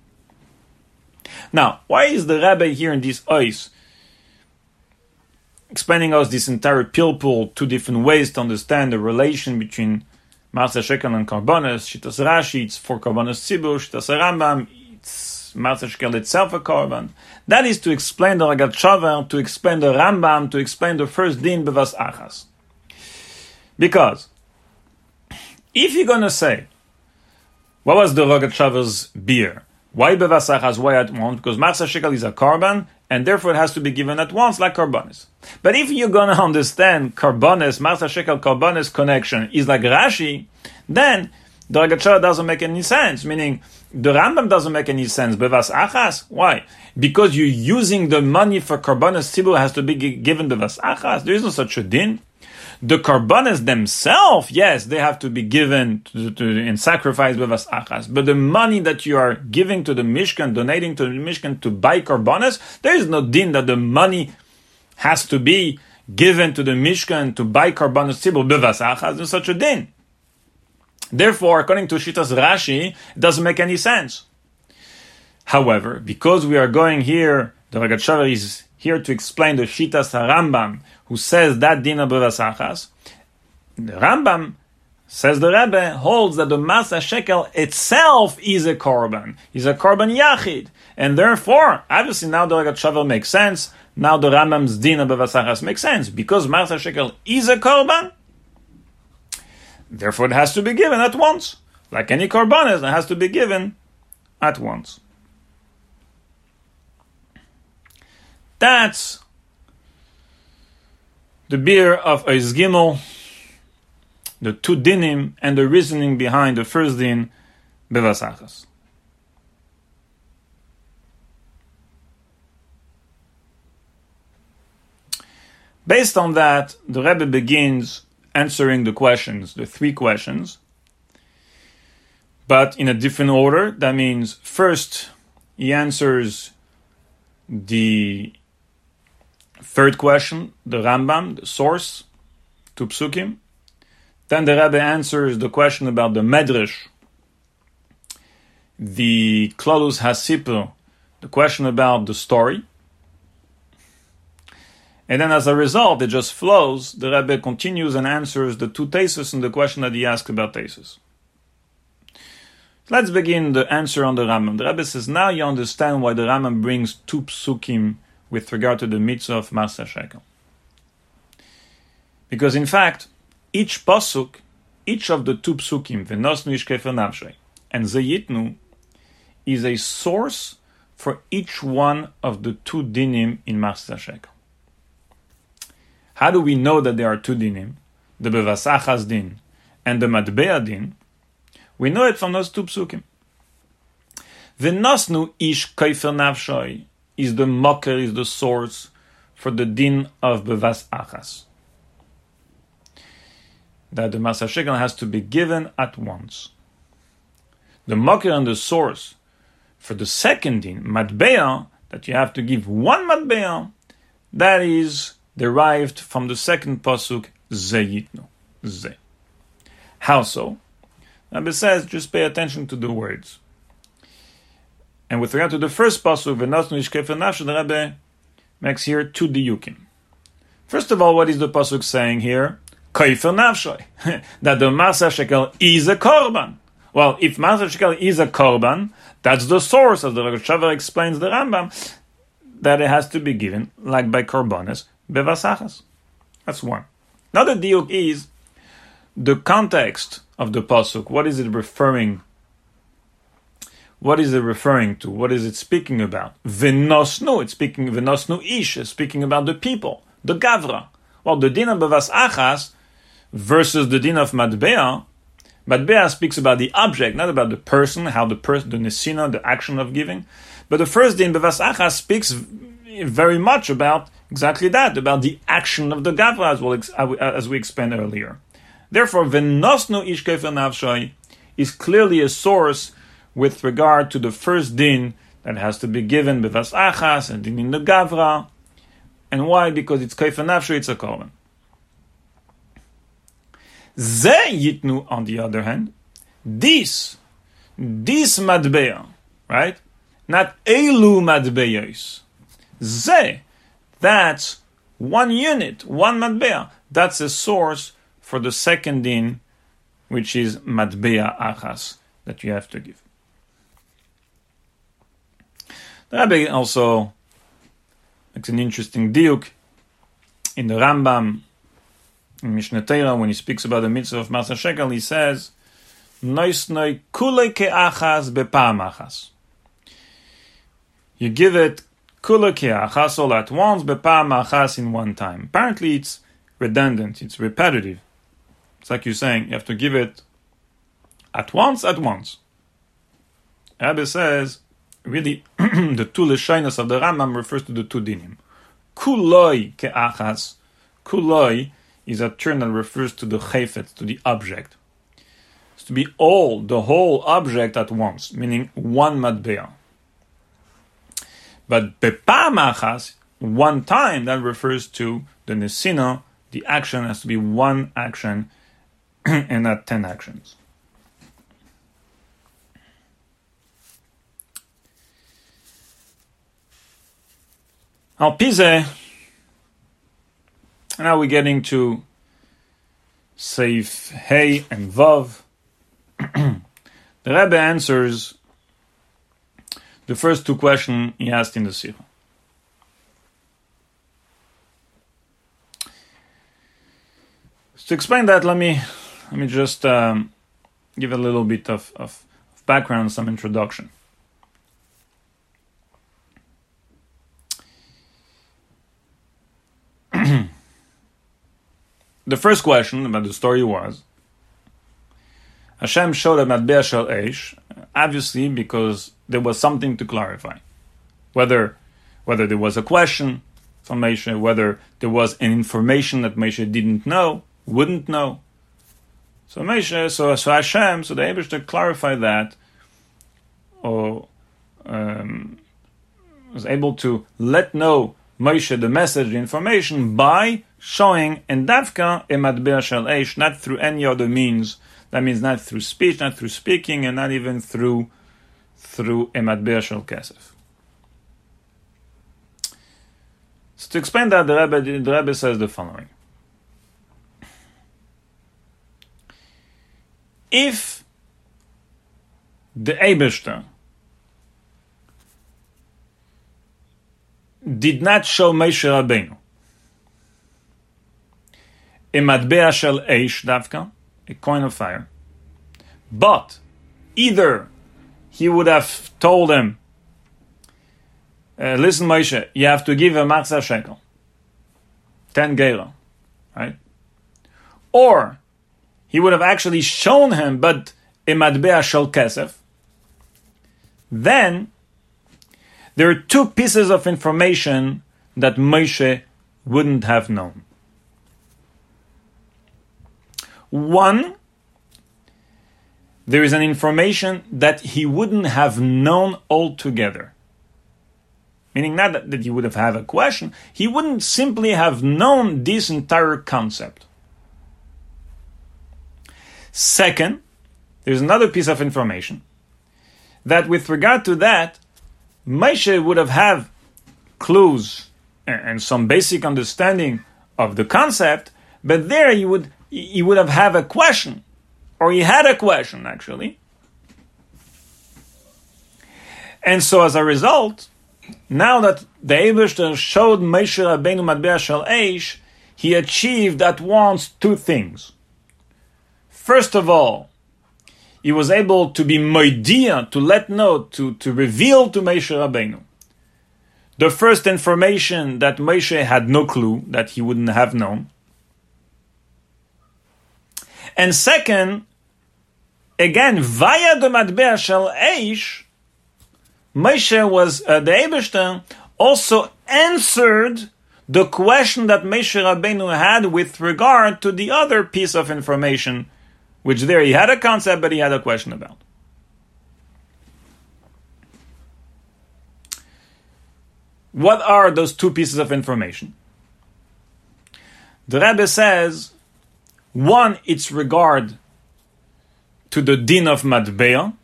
Now, why is the Rebbe here in this ois explaining us this entire pilpul, two different ways to understand the relation between Matzah Shekel and karbonos? Shitas Rashi, it's for karbonos tzibur. Shitas Rambam, it's Matzah Shekel itself a korban. That is to explain the Rogat Shover, to explain the Rambam, to explain the first din bevas achas. Because if you're going to say, what was the Rogat Shover's beer? Why bevas achas? Why at once? Because Matzah Shekel is a korban, and therefore it has to be given at once, like karbonos. But if you're going to understand karbonos, Matzah Shekel karbonos connection is like Rashi, then the Rogat Shover doesn't make any sense. Meaning, the Rambam doesn't make any sense. Bevas achas? Why? Because you're using the money for karbonos tzibur has to be given bevas achas. There is no such a din. The karbonos themselves, yes, they have to be given in sacrifice bevas achas. But the money that you are giving to the Mishkan, donating to the Mishkan to buy karbonos, there is no din that the money has to be given to the Mishkan to buy karbonos tzibur bevas achas. There's such a din. Therefore, according to Shitas Rashi, it doesn't make any sense. However, because we are going here The Rogatchover is here to explain the Shitas HaRambam, who says that Dina Bevas Achas. The Rambam, says the Rebbe, holds that the Masa Shekel itself is a Korban. Is a Korban Yachid. And therefore, obviously now the Rogatchover makes sense. Now the Rambam's Dina Bevas Achas makes sense. Because Masa Shekel is a Korban, therefore it has to be given at once. Like any Korban, it has to be given at once. That's the beer of Ois Gimel, the two dinim, and the reasoning behind the first din, Bevas Achas. Based on that, the Rebbe begins answering the questions, the three questions, but in a different order. That means first he answers the third question, the Rambam, the source, to Psukim. Then the Rebbe answers the question about the Medrash, the Klolus HaSipur, the question about the story. And then as a result, it just flows. The Rebbe continues and answers the two Tesis and the question that he asked about Tesis. Let's begin the answer on the Rambam. The Rebbe says, now you understand why the Rambam brings two Psukim with regard to the mitzvah of Masa Shekel. Because in fact, each pasuk, each of the two psukim, V'nosnu ish kefer nafshay, and Zeyitnu, is a source for each one of the two dinim in Masa Shekel. How do we know that there are two dinim, the Bevas Achas din and the Matbea din? We know it from those two psukim. V'nosnu ish kefer nafshay is the mocker, is the source for the din of Bevas Achas. That the Masa Shekel has to be given at once. The mocker and the source for the second din, Matbea, that you have to give one Matbea, that is derived from the second pasuk, Zeyitnu. Ze. How so? Rabbi says, just pay attention to the words. And with regard to the first pasuk, V'nosnu ish kefer nafshay, the Rebbe makes here two diyukim. First of all, what is the pasuk saying here? Kefer nafshay. That the Masa Shekel is a korban. Well, if Masa Shekel is a korban, that's the source, as the Rogatchover explains the Rambam, that it has to be given, like by korbanos, Bevas Achas. That's one. Another diyuk is the context of the pasuk. What is it referring? What is it referring to? What is it speaking about? V'nosnu, it's speaking v'nosnu ish, it's speaking about the people, the gavra. Well, the din of Bevas Achas versus the din of Matbea. Matbea speaks about the object, not about the person, how the nesina, the action of giving. But the first din, Bevas Achas, speaks very much about exactly that, about the action of the gavra, as we explained earlier. Therefore, v'nosnu ish kefer nafshay is clearly a source with regard to the first din that has to be given Bevas Achas and din in the gavra. And why? Because it's kefer nafshay, it's a korban. Ze yitnu, on the other hand, this matbea, right? Not elu matbeos. Ze, that's one unit, one matbea. That's a source for the second din, which is matbea achas, that you have to give. The Rebbe also makes an interesting diuk in the Rambam, in Mishneh Torah, when he speaks about the mitzvah of Masa Shekel, he says, Noisnoi kule ke'achas bepam achas. You give it kule ke'achas all at once, bepam achas in one time. Apparently it's redundant, it's repetitive. It's like you're saying, you have to give it at once. Rebbe says, really, the two leshonos of the Rambam refers to the two dinim. Kuloi ke'achas. Kuloi is a term that refers to the chayfet, to the object. It's to be all, the whole object at once, meaning one matbea. But bepam achas, one time, that refers to the nesina, the action has to be one action and not 10 actions. Al Pize, now we're getting to Seif Hey and Vav. The Rebbe answers the first two questions he asked in the Sikha. To explain that, let me just give a little bit of background, some introduction. The first question about the story was, Hashem showed a Matbea Shel Eish, obviously because there was something to clarify. Whether there was a question from Moshe, whether there was an information that Moshe didn't know, wouldn't know. So Hashem, so the Eibishter clarified that, or was able to let know Moshe the message, the information, by showing in Davka a Matbea Shel Eish, not through any other means. That means not through speech, not through speaking, and not even through a Matbea Shel Kesef. So to explain that, the Rebbe says the following. If the Eibishter did not show Moshe Rabbeinu a Matbea Shel Eish Davka, a coin of fire, but either he would have told him, listen Moshe, you have to give a Machzah shekel, 10 gera, right? Or he would have actually shown him, but a Matbea Shel Kesef, then there are two pieces of information that Moshe wouldn't have known. One, there is an information that he wouldn't have known altogether. Meaning not that he would have had a question, he wouldn't simply have known this entire concept. Second, there's another piece of information that with regard to that, Moshe would have had clues and some basic understanding of the concept, but there he would have had a question, or he had a question actually. And so as a result, now that the Eibishter showed Moshe Rabbeinu Matbea Shel Eish, he achieved at once two things. First of all, he was able to be moidia, to let know, to reveal to Moshe Rabbeinu the first information that Moshe had no clue, that he wouldn't have known. And second, again, via the Matbea Shel Eish, Moshe was, the Eibishter, also answered the question that Moshe Rabbeinu had with regard to the other piece of information, which there he had a concept, but he had a question about. What are those two pieces of information? The Rebbe says, one, it's regard to the din of Matbea.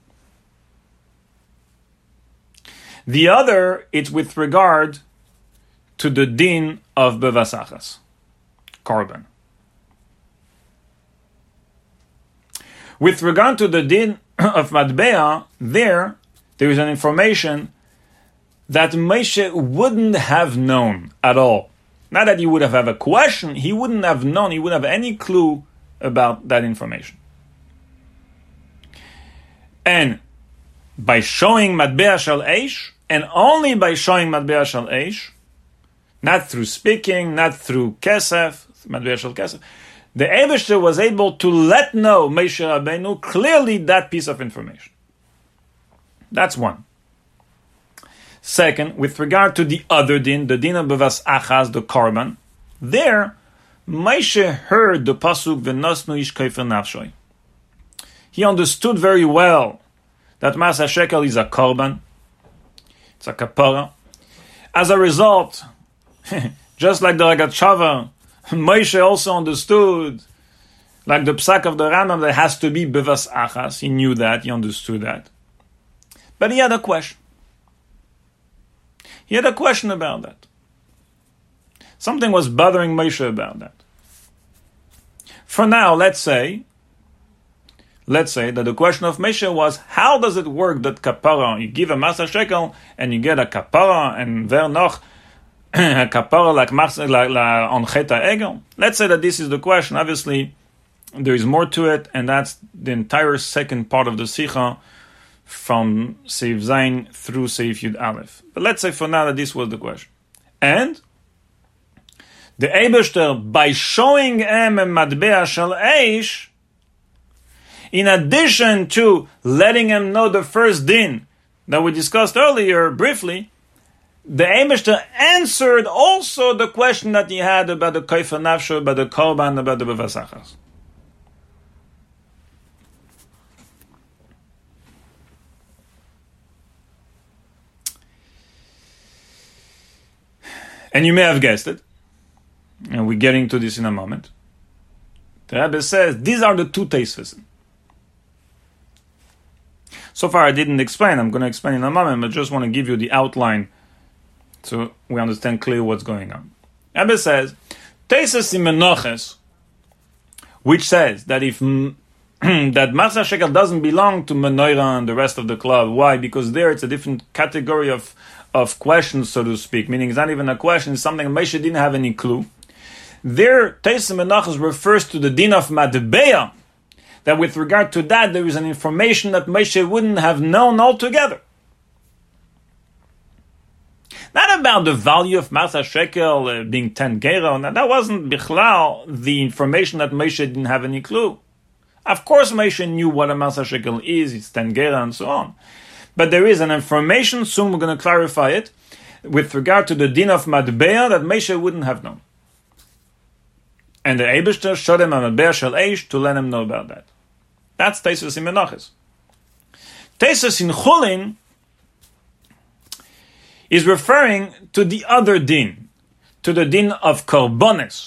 The other, it's with regard to the din of Bevasachas, Korban. With regard to the din of Matbea, there is an information that Moshe wouldn't have known at all. Not that he would have had a question, he wouldn't have known, he wouldn't have any clue about that information. And by showing Matbea Shel Eish, and only by showing Matbea Shel Eish, not through speaking, not through Kesef, Matbea Shel Kesef, the Eibishter was able to let know Moshe Rabbeinu clearly that piece of information. That's one. Second, with regard to the other din, the din of Bevas Achaz, the Korban, there, Moshe heard the pasuk V'nosnu ish keifer nafshoi. He understood very well that Masa Shekel is a Korban, it's a kapara. As a result, just like the Ragatshava, Moshe also understood, like the psak of the Rambam, that has to be Bevas Achaz. He knew that, he understood that. But he had a question. He had a question about that. Something was bothering Moshe about that. For now, let's say that the question of Moshe was, how does it work that kapara, you give a masa shekel and you get a kapara and ver noch a kapara like on cheta egel? Let's say that this is the question. Obviously, there is more to it, and that's the entire second part of the Sikha from Seif Zayin through Seif Yud Aleph. But let's say for now that this was the question. And the Eibeshter, by showing him a matbea shel eish, in addition to letting him know the first din that we discussed earlier briefly, the Eibeshter answered also the question that he had about the kaifa nafsho, about the korban, about the bevasachas. And you may have guessed it, and we're getting to this in a moment. The Rebbe says these are the two Tosfos. So far I didn't explain, I'm going to explain in a moment, but just want to give you the outline so we understand clearly what's going on. Rebbe says, Tosfos in Menachos, which says that if that Masa Shekel doesn't belong to Menorah and the rest of the club. Why? Because there it's a different category of questions, so to speak, meaning it's not even a question, it's something Moshe didn't have any clue. There, Tosfos Menachos refers to the din of Matbeya, that with regard to that, there is an information that Moshe wouldn't have known altogether. Not about the value of Masa Shekel being 10 Gera, that wasn't Bichlal, the information that Moshe didn't have any clue. Of course Moshe knew what a Masa Shekel is, it's 10 Gera and so on. But there is an information, soon we're going to clarify it, with regard to the din of Matbeya that Moshe wouldn't have known. And the Eibeshter showed him a Matbeya shel eish to let him know about that. That's Tosfos in Menachos. Tosfos in Chulin is referring to the other din, to the din of Korbanos,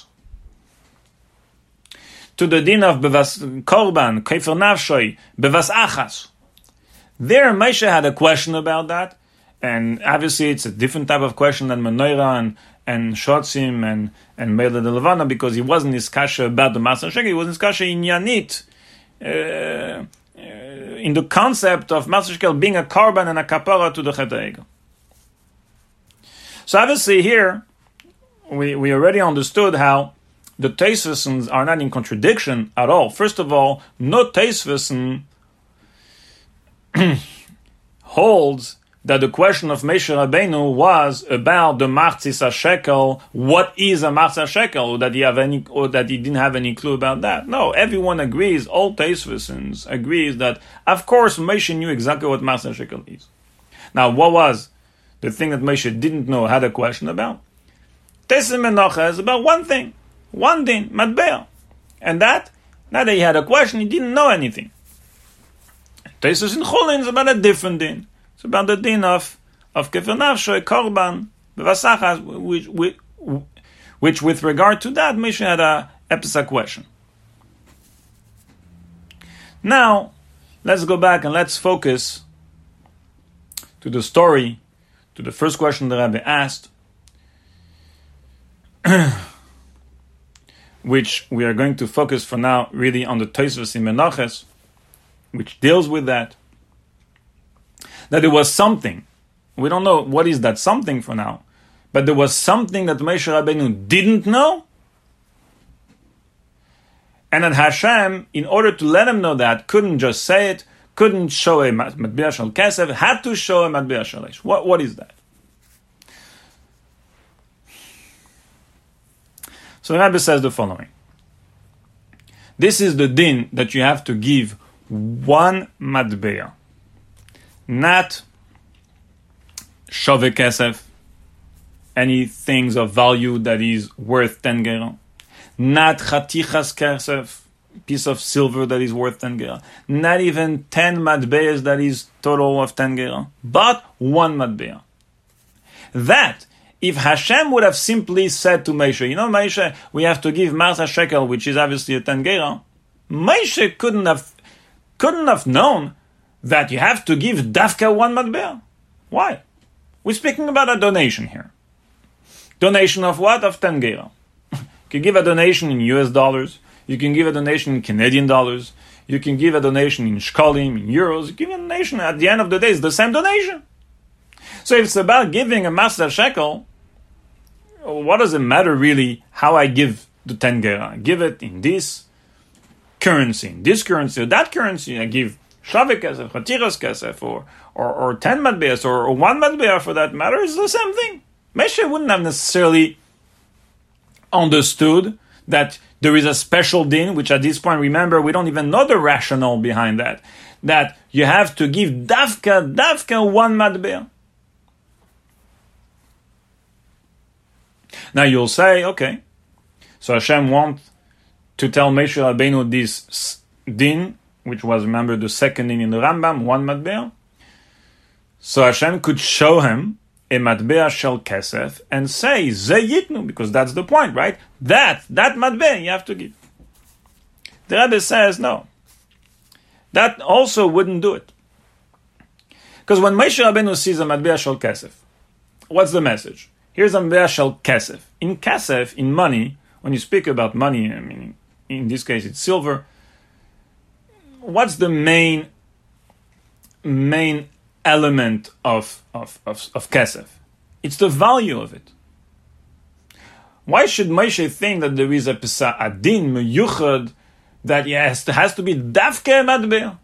to the din of Bevas Korban, Kefer Nafshoi, Bevas Achas. There, Moshe had a question about that, and obviously it's a different type of question than Menorah and Shotzim and Meila de Levana, because he wasn't niskasha about the Masa Shekel, he was niskasha in Yanit, in the concept of Masa Shekel being a korban and a kapara to the Chet HaEgel. So obviously here, we already understood how the Tosfos are not in contradiction at all. First of all, no Tosfos holds that the question of Moshe Rabbeinu was about the Machzis HaShekel. What is a Machzis HaShekel? Or that he didn't have any clue about that. No, everyone agrees, all Tosfos agrees that, of course, Moshe knew exactly what Machzis HaShekel is. Now, what was the thing that Moshe didn't know, had a question about? Tosfos Menachos is about one thing, one din, Matbeya. And that, not that he had a question, he didn't know anything. Tosfos in Chulin is about a different din. It's about the din of Kefer Nafsho, Korban, Bevasachas, which with regard to that, Moshe had a episode question. Now, let's go back and let's focus to the story, to the first question the Rabbi asked, which we are going to focus for now really on the Tosfos in Menachos, which deals with that there was something, we don't know what is that something for now, but there was something that Moshe Rabbeinu didn't know, and that Hashem, in order to let him know that, couldn't just say it, couldn't show a Matbeya shel Kesef, had to show a Matbeya shel Eish. What is that? So the Rebbe says the following. This is the din that you have to give one Matbeya, not Shove Kesef, any things of value that is worth 10 Gera, not Chatichas Kesef, piece of silver that is worth 10 Gera, not even 10 Matbeyas that is total of 10 Gera, but one Matbeya. That, if Hashem would have simply said to Moshe, Moshe, we have to give Masa Shekel, which is obviously a 10 Gera, Moshe couldn't have known that you have to give Dafka one Matbeya. Why? We're speaking about a donation here. Donation of what? Of 10 gera. You can give a donation in US dollars. You can give a donation in Canadian dollars. You can give a donation in shkalim, in euros. You give a donation. At the end of the day, it's the same donation. So if it's about giving a master shekel, what does it matter really how I give the 10 gera? I give it in this currency, in this currency, or that currency. I give shavik kesef, chatiras kesef, or 10 matbeas, or 1 matbea for that matter. It's the same thing. Moshe wouldn't have necessarily understood that there is a special din, which at this point, remember, we don't even know the rationale behind that. That you have to give dafka 1 matbea. Now you'll say, okay, so Hashem wants to tell Moshe Rabbeinu this din, which was, remember, the second din in the Rambam, 1 matbea. So Hashem could show him a matbea shel kesef and say, ze yitnu, because that's the point, right? That matbea you have to give. The Rebbe says, no. That also wouldn't do it. Because when Moshe Rabbeinu sees a matbea shel kesef, what's the message? Here's a matbea shel kesef. In kesef, in money, when you speak about money, I mean, in this case it's silver, what's the main element of kesef? It's the value of it. Why should Moshe think that there is a din meyuchad that has to be dafke matbea?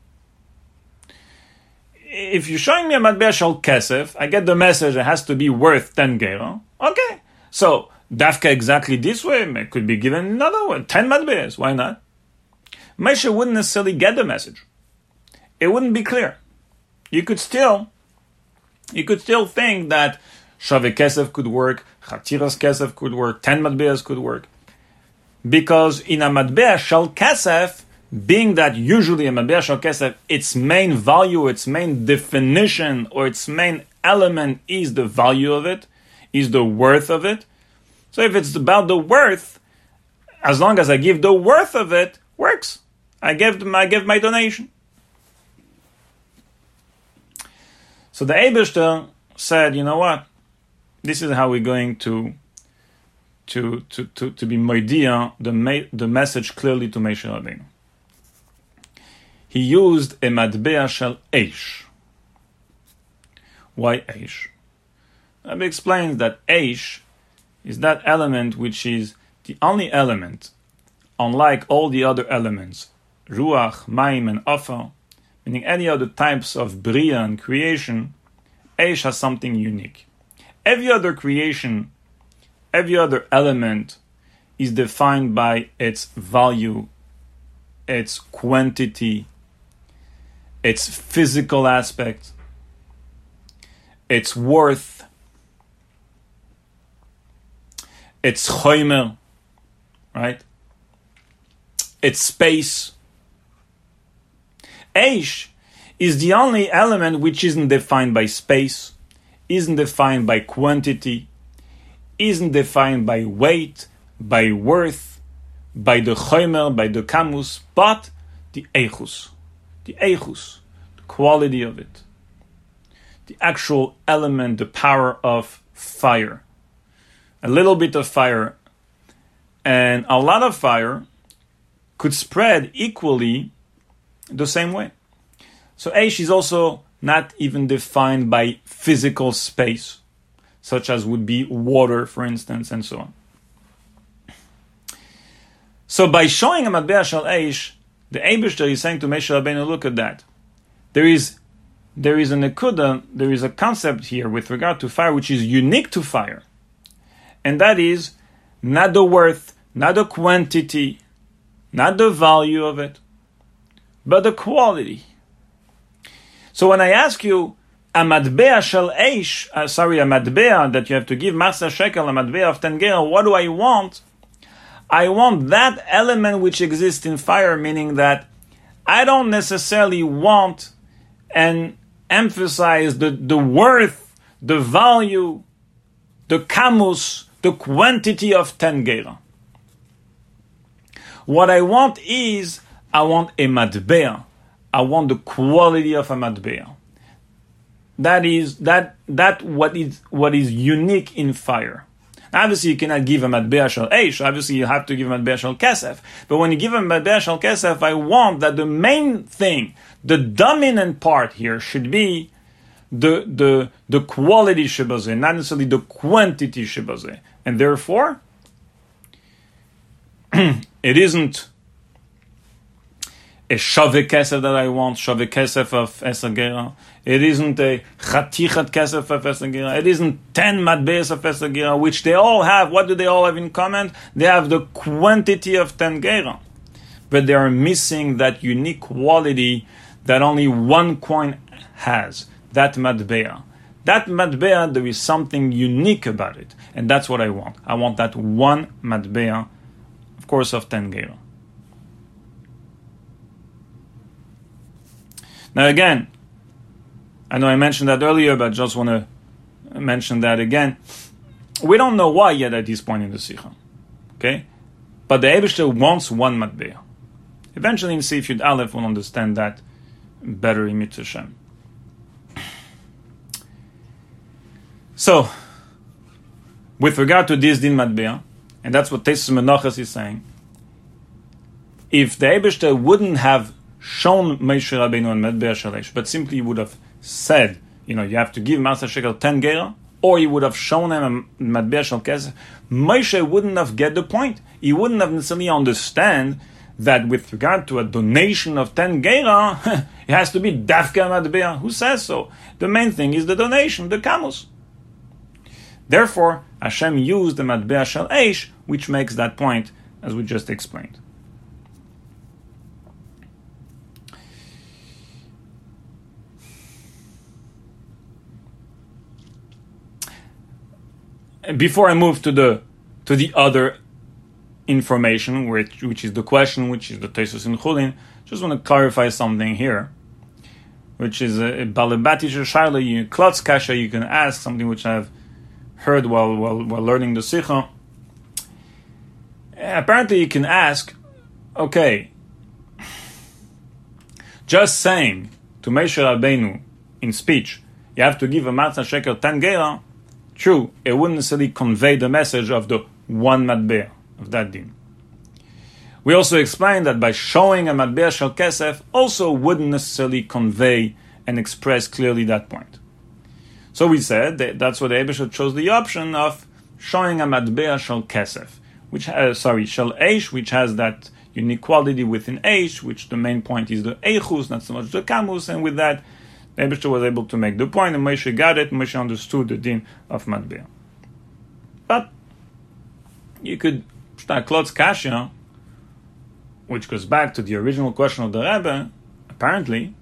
If you're showing me a matbea shel kesef, I get the message it has to be worth 10 gera. Okay, so dafka exactly this way, it could be given another way, 10 matbeas, why not? Moshe wouldn't necessarily get the message. It wouldn't be clear. You could still think that Shavik Kesef could work, Chatiras Kesef could work, 10 matbeas could work. Because in a matbea shel Kesef, being that usually a matbea shel Kesef, its main value, its main definition, or its main element is the value of it, is the worth of it. So if it's about the worth, as long as I give the worth of it, works. I give my donation. So the Eibishter said, you know what? This is how we're going to be moidia the message clearly to Moshe Rabbeinu. He used a matbea shel eish. Why eish? Rabbi explains that eish is that element which is the only element, unlike all the other elements, ruach, maim, and afa, meaning any other types of bria and creation, eish has something unique. Every other creation, every other element is defined by its value, its quantity, its physical aspect, its worth, its choimer, right? Its space. Eish is the only element which isn't defined by space, isn't defined by quantity, isn't defined by weight, by worth, by the choimer, by the kamus, but the eichus. The eichus, the quality of it. The actual element, the power of fire. A little bit of fire and a lot of fire could spread equally the same way. So Eish is also not even defined by physical space, such as would be water, for instance, and so on. So by showing a matbea shel Eish, the Eibishter is saying to Moshe Rabbeinu, look at that. There is a nekuda, there is a concept here with regard to fire which is unique to fire. And that is not the worth, not the quantity, not the value of it, but the quality. So when I ask you, a matbea shel eish, a matbea that you have to give masa shekel, a matbea of 10 gera, what do I want? I want that element which exists in fire, meaning that I don't necessarily want and emphasize the worth, the value, the kamus, the quantity of 10 gera. What I want is, I want a matbea. I want the quality of a matbea. That is what is unique in fire. Obviously, you cannot give a matbea shel eish. Obviously, you have to give a matbea shel kesef. But when you give a matbea shel kesef, I want that the main thing, the dominant part here, should be the quality shebazeh, not necessarily the quantity shebazeh. And therefore, it isn't a shaveh kesef that I want, shaveh kesef of eser gera. It isn't a chatichat kesef of eser gera. It isn't 10 matbeas of eser gera, which they all have. What do they all have in common? They have the quantity of 10 gera. But they are missing that unique quality that only one coin has, that matbea. That matbea, there is something unique about it. And that's what I want. I want that one matbea, of course, of 10 gera. Now again, I know I mentioned that earlier, but I just want to mention that again. We don't know why yet at this point in the Sikha. Okay? But the Eibishter wants one matbea. Eventually in Seif Yud Aleph we'll understand that better in Mitzvah Shem. So, with regard to this din matbea, and that's what Tesis Menachas is saying, if the Eibishter wouldn't have shown Moshe Rabbeinu and matbea shel eish, but simply would have said, you have to give Maser Shekel 10 gera, or he would have shown him a matbea shel kesef, Moshe wouldn't have get the point. He wouldn't have necessarily understand that with regard to a donation of 10 gera, it has to be dafka matbea. Who says so? The main thing is the donation, the kamus. Therefore, Hashem used the matbea shel eish, which makes that point, as we just explained. Before I move to the other information, which is the question, which is the Tesis in Chulin, just want to clarify something here, which is a balibatish shaila, klotz kasha. You can ask something which I've heard while learning the Sikha. Apparently, you can ask, okay, just saying to Moshe Rabbeinu in speech, you have to give a matzah shekel 10 gera. True, it wouldn't necessarily convey the message of the one matbea of that din. We also explained that by showing a matbea shel kesef also wouldn't necessarily convey and express clearly that point. So we said that's what the Eibishter chose the option of showing a matbea shel kesef, shel eish, which has that unique quality within eish, which the main point is the eichus, not so much the kamus, and with that, the Eibishter was able to make the point, and Moshe got it. Moshe understood the din of matbea. But you could start klotz kasha, which goes back to the original question of the Rebbe. Apparently,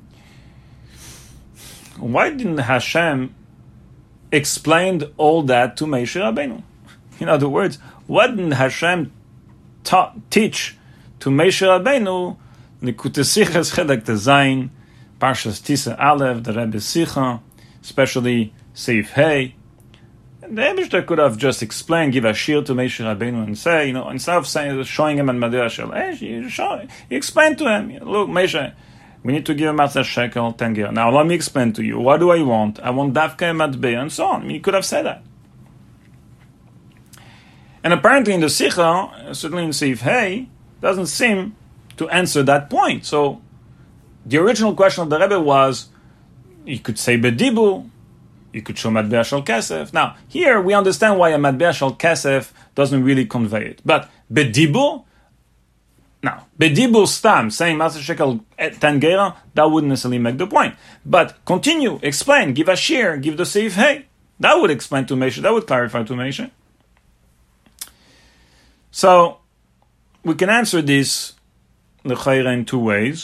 why didn't Hashem explain all that to Moshe Rabbeinu? In other words, why didn't Hashem teach to Moshe Rabbeinu Likutei Sichas Chelek Tezayin, Parshas Tisa Aleph, the Rebbe Sikha, especially Seif Hey? And the Eibishter could have just explained, give a shir to Moshe Rabbeinu and say, instead of showing him an matbea shel eish, you explain to him, look, Moshe, we need to give a matzah shekel 10 gera. Now let me explain to you, what do I want? I want dafka matbea, and so on. You could have said that. And apparently in the Sikha, certainly in Seif Hey, doesn't seem to answer that point. So the original question of the Rebbe was, you could say bedibur, you could show matbea shel kesef. Now, here we understand why a matbea shel kesef doesn't really convey it. But bedibur, now, bedibur stam, saying matzah shekel 10 gera, that wouldn't necessarily make the point. But continue, explain, give a shir, give the Seif Hey. That would explain to Moshe, that would clarify to Moshe. So, we can answer this l'chayra in two ways.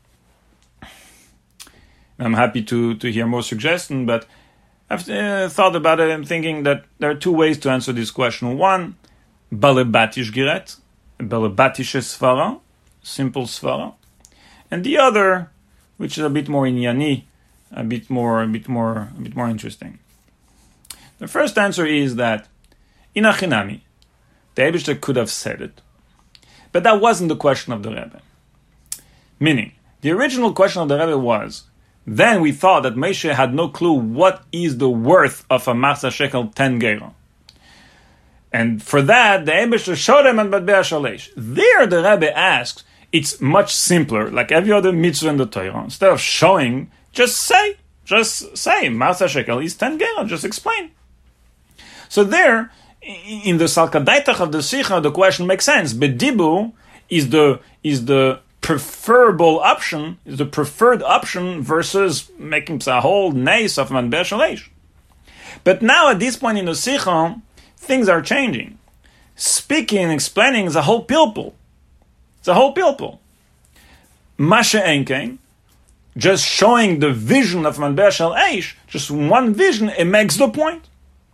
I'm happy to hear more suggestions, but I've thought about it and thinking that there are two ways to answer this question. One, balibatish giret, balibatish svara, simple svara, and the other, which is a bit more inyani, a bit more interesting. The first answer is that in Achinami, the Eibishter could have said it, but that wasn't the question of the Rebbe. Meaning, the original question of the Rebbe was, then we thought that Moshe had no clue what is the worth of a matzah shekel 10 gera. And for that, the Eibishter showed him on Matbea Shel Eish. There, the Rebbe asks, it's much simpler, like every other mitzvah in the Torah. Instead of showing, just say, Masa Shekel is 10 Gera, just explain. So there, in the Salkadaitach of the Sikha, the question makes sense. Bedibu is the preferable option, is the preferred option versus making a whole nace of Matbea Shel Eish. But now at this point in the Sikha, things are changing. Speaking and explaining is a whole pilpul. It's a whole pilpul. Masha Enkein, just showing the vision of Matbea Shel Eish, just one vision, it makes the point.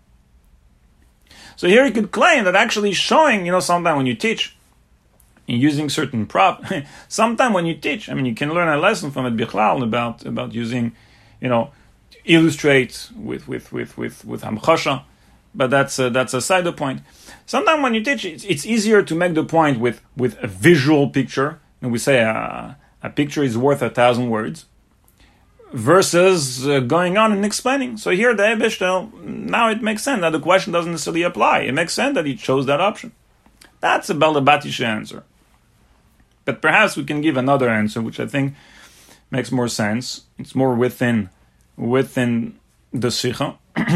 So here you could claim that actually showing, sometimes when you teach, in using certain prop, sometimes when you teach, you can learn a lesson from it bichlal about using, illustrate with hamchasha, but that's a side point. Sometimes when you teach, it's easier to make the point with a visual picture, and we say a picture is worth 1,000 words, versus going on and explaining. So here the Eibishter, now it makes sense that the question doesn't necessarily apply. It makes sense that he chose that option. That's a Baldabatisha answer. But perhaps we can give another answer, which I think makes more sense. It's more within the Sikha.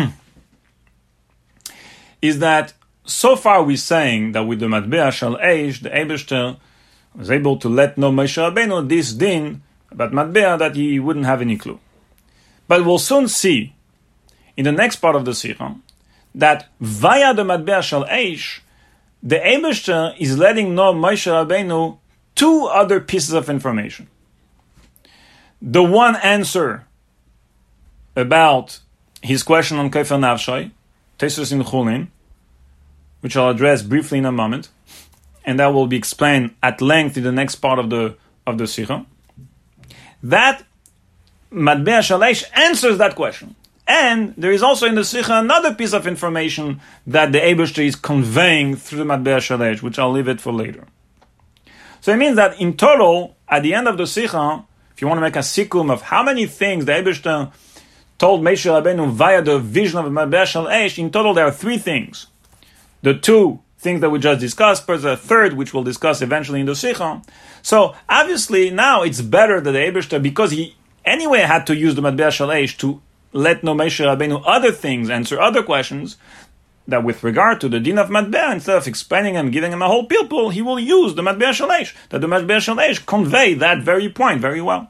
Is that so far we're saying that with the Matbea Shel Eish, the Eibishter was able to let know Moshe Rabbeinu this din about Matbea that he wouldn't have any clue. But we'll soon see in the next part of the Sikha that via the Matbea Shel Eish, the Eibishter is letting know Moshe Rabbeinu two other pieces of information. The one answer about his question on Kefer Nafshai, Tesos in Chulin, which I'll address briefly in a moment, and that will be explained at length in the next part of the Sikha. That Matbea Shel Eish answers that question. And there is also in the Sikha another piece of information that the Eibishter is conveying through the Matbea Shel Eish, which I'll leave it for later. So it means that in total, at the end of the Sikha, if you want to make a sikum of how many things the Eibishter told Moshe Rabbeinu via the vision of Matbea Shel Eish, in total there are three things. The two things that we just discussed, plus a third, which we'll discuss eventually in the Sikha. So obviously now it's better that the Eibishter, because he anyway had to use the Matbea Shel Eish to let know Moshe Rabbeinu other things, answer other questions, that with regard to the din of Matbea, instead of explaining and giving him a whole pilpul, he will use the Matbea Shel Eish, that the Matbea Shel Eish convey that very point very well.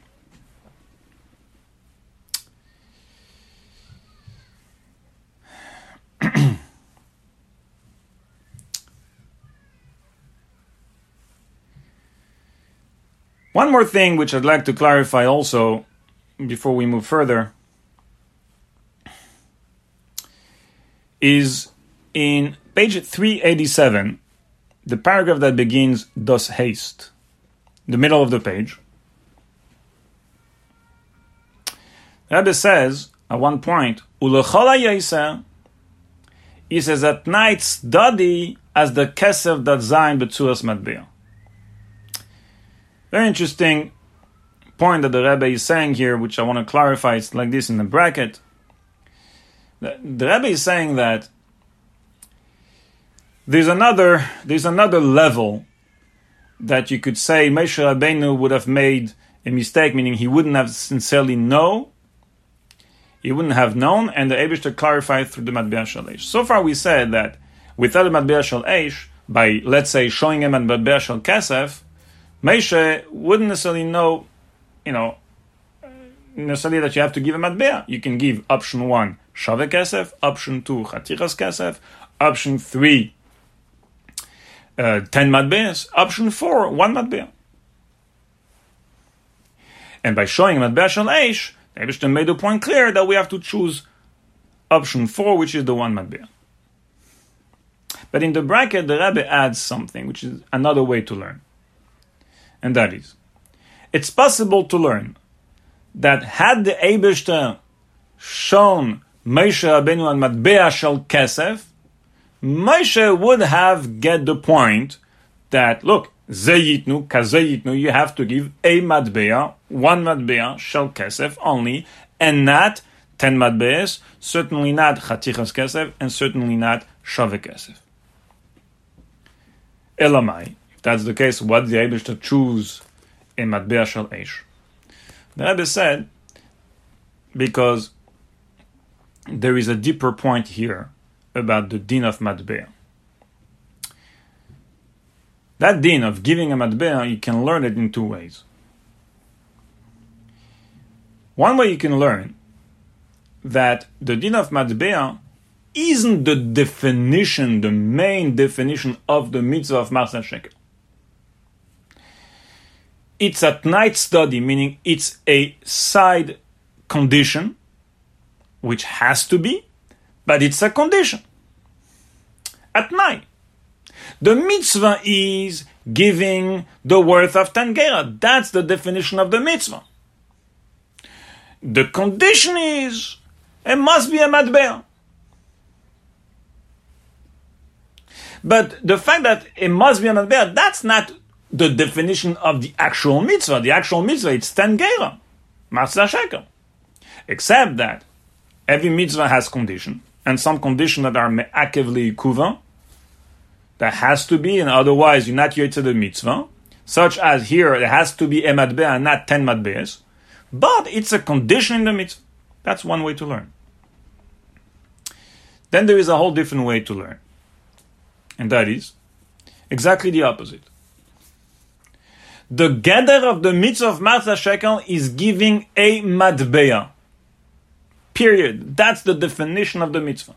One more thing which I'd like to clarify also before we move further is in page 387, the paragraph that begins "Das Haste," the middle of the page. Rebbe says at one point, "Ulechol haYoser," he says at night study as the kesef that zayin betzuas Matbea. Very interesting point that the Rebbe is saying here, which I want to clarify. It's like this in the bracket. The Rebbe is saying that there's another level that you could say Moshe Rabbeinu would have made a mistake, meaning he wouldn't have sincerely known, and the Eibishter clarified through the Matbea Shel Eish. So far we said that without the Matbea Shel Eish, by let's say showing him at Matbea Shel Kesef, Moshe wouldn't necessarily know, necessarily that you have to give a Matbea. You can give option 1, Shave Kesef, option 2, Chatichas Kesef, option 3, 10 Matbeas, option 4, 1 Matbea. And by showing Matbea Shel Eish, the Eibishter made the point clear that we have to choose option 4, which is the 1 Matbea. But in the bracket, the Rebbe adds something, which is another way to learn. And that is, it's possible to learn that had the Eibishter shown Moshe Rabbeinu and Matbea Shel Kesef, Moshe would have get the point that, look, Zeyitnu, Kazeyitnu, you have to give a Matbea, 1 Matbea Shel Kesef only, and not 10 Matbeas, certainly not Chatichas Kesef, and certainly not Shave Kesef. Elamai. If that's the case, what did the Eibishter choose a Matbea Shel Eish? The Rebbe said, because there is a deeper point here about the din of Matbea. That din of giving a Matbea, you can learn it in two ways. One way you can learn that the din of Matbea isn't the definition, the main definition of the mitzvah of Machzah Shekel. It's at night study, meaning it's a side condition, which has to be, but it's a condition. At night. The mitzvah is giving the worth of 10 gerah. That's the definition of the mitzvah. The condition is, it must be a matbea. But the fact that it must be a matbea, that's not the definition of the actual mitzvah. The actual mitzvah, it's 10 gerah, Machzah Shekel. Except that every mitzvah has condition, and some conditions that are me'akevli kuva, that has to be, and otherwise you're not yotze the mitzvah, such as here, it has to be a matbea and not 10 matbeas, but it's a condition in the mitzvah. That's one way to learn. Then there is a whole different way to learn, and that is exactly the opposite. The gather of the mitzvah of Machzah Shekel is giving a matbea. Period. That's the definition of the mitzvah.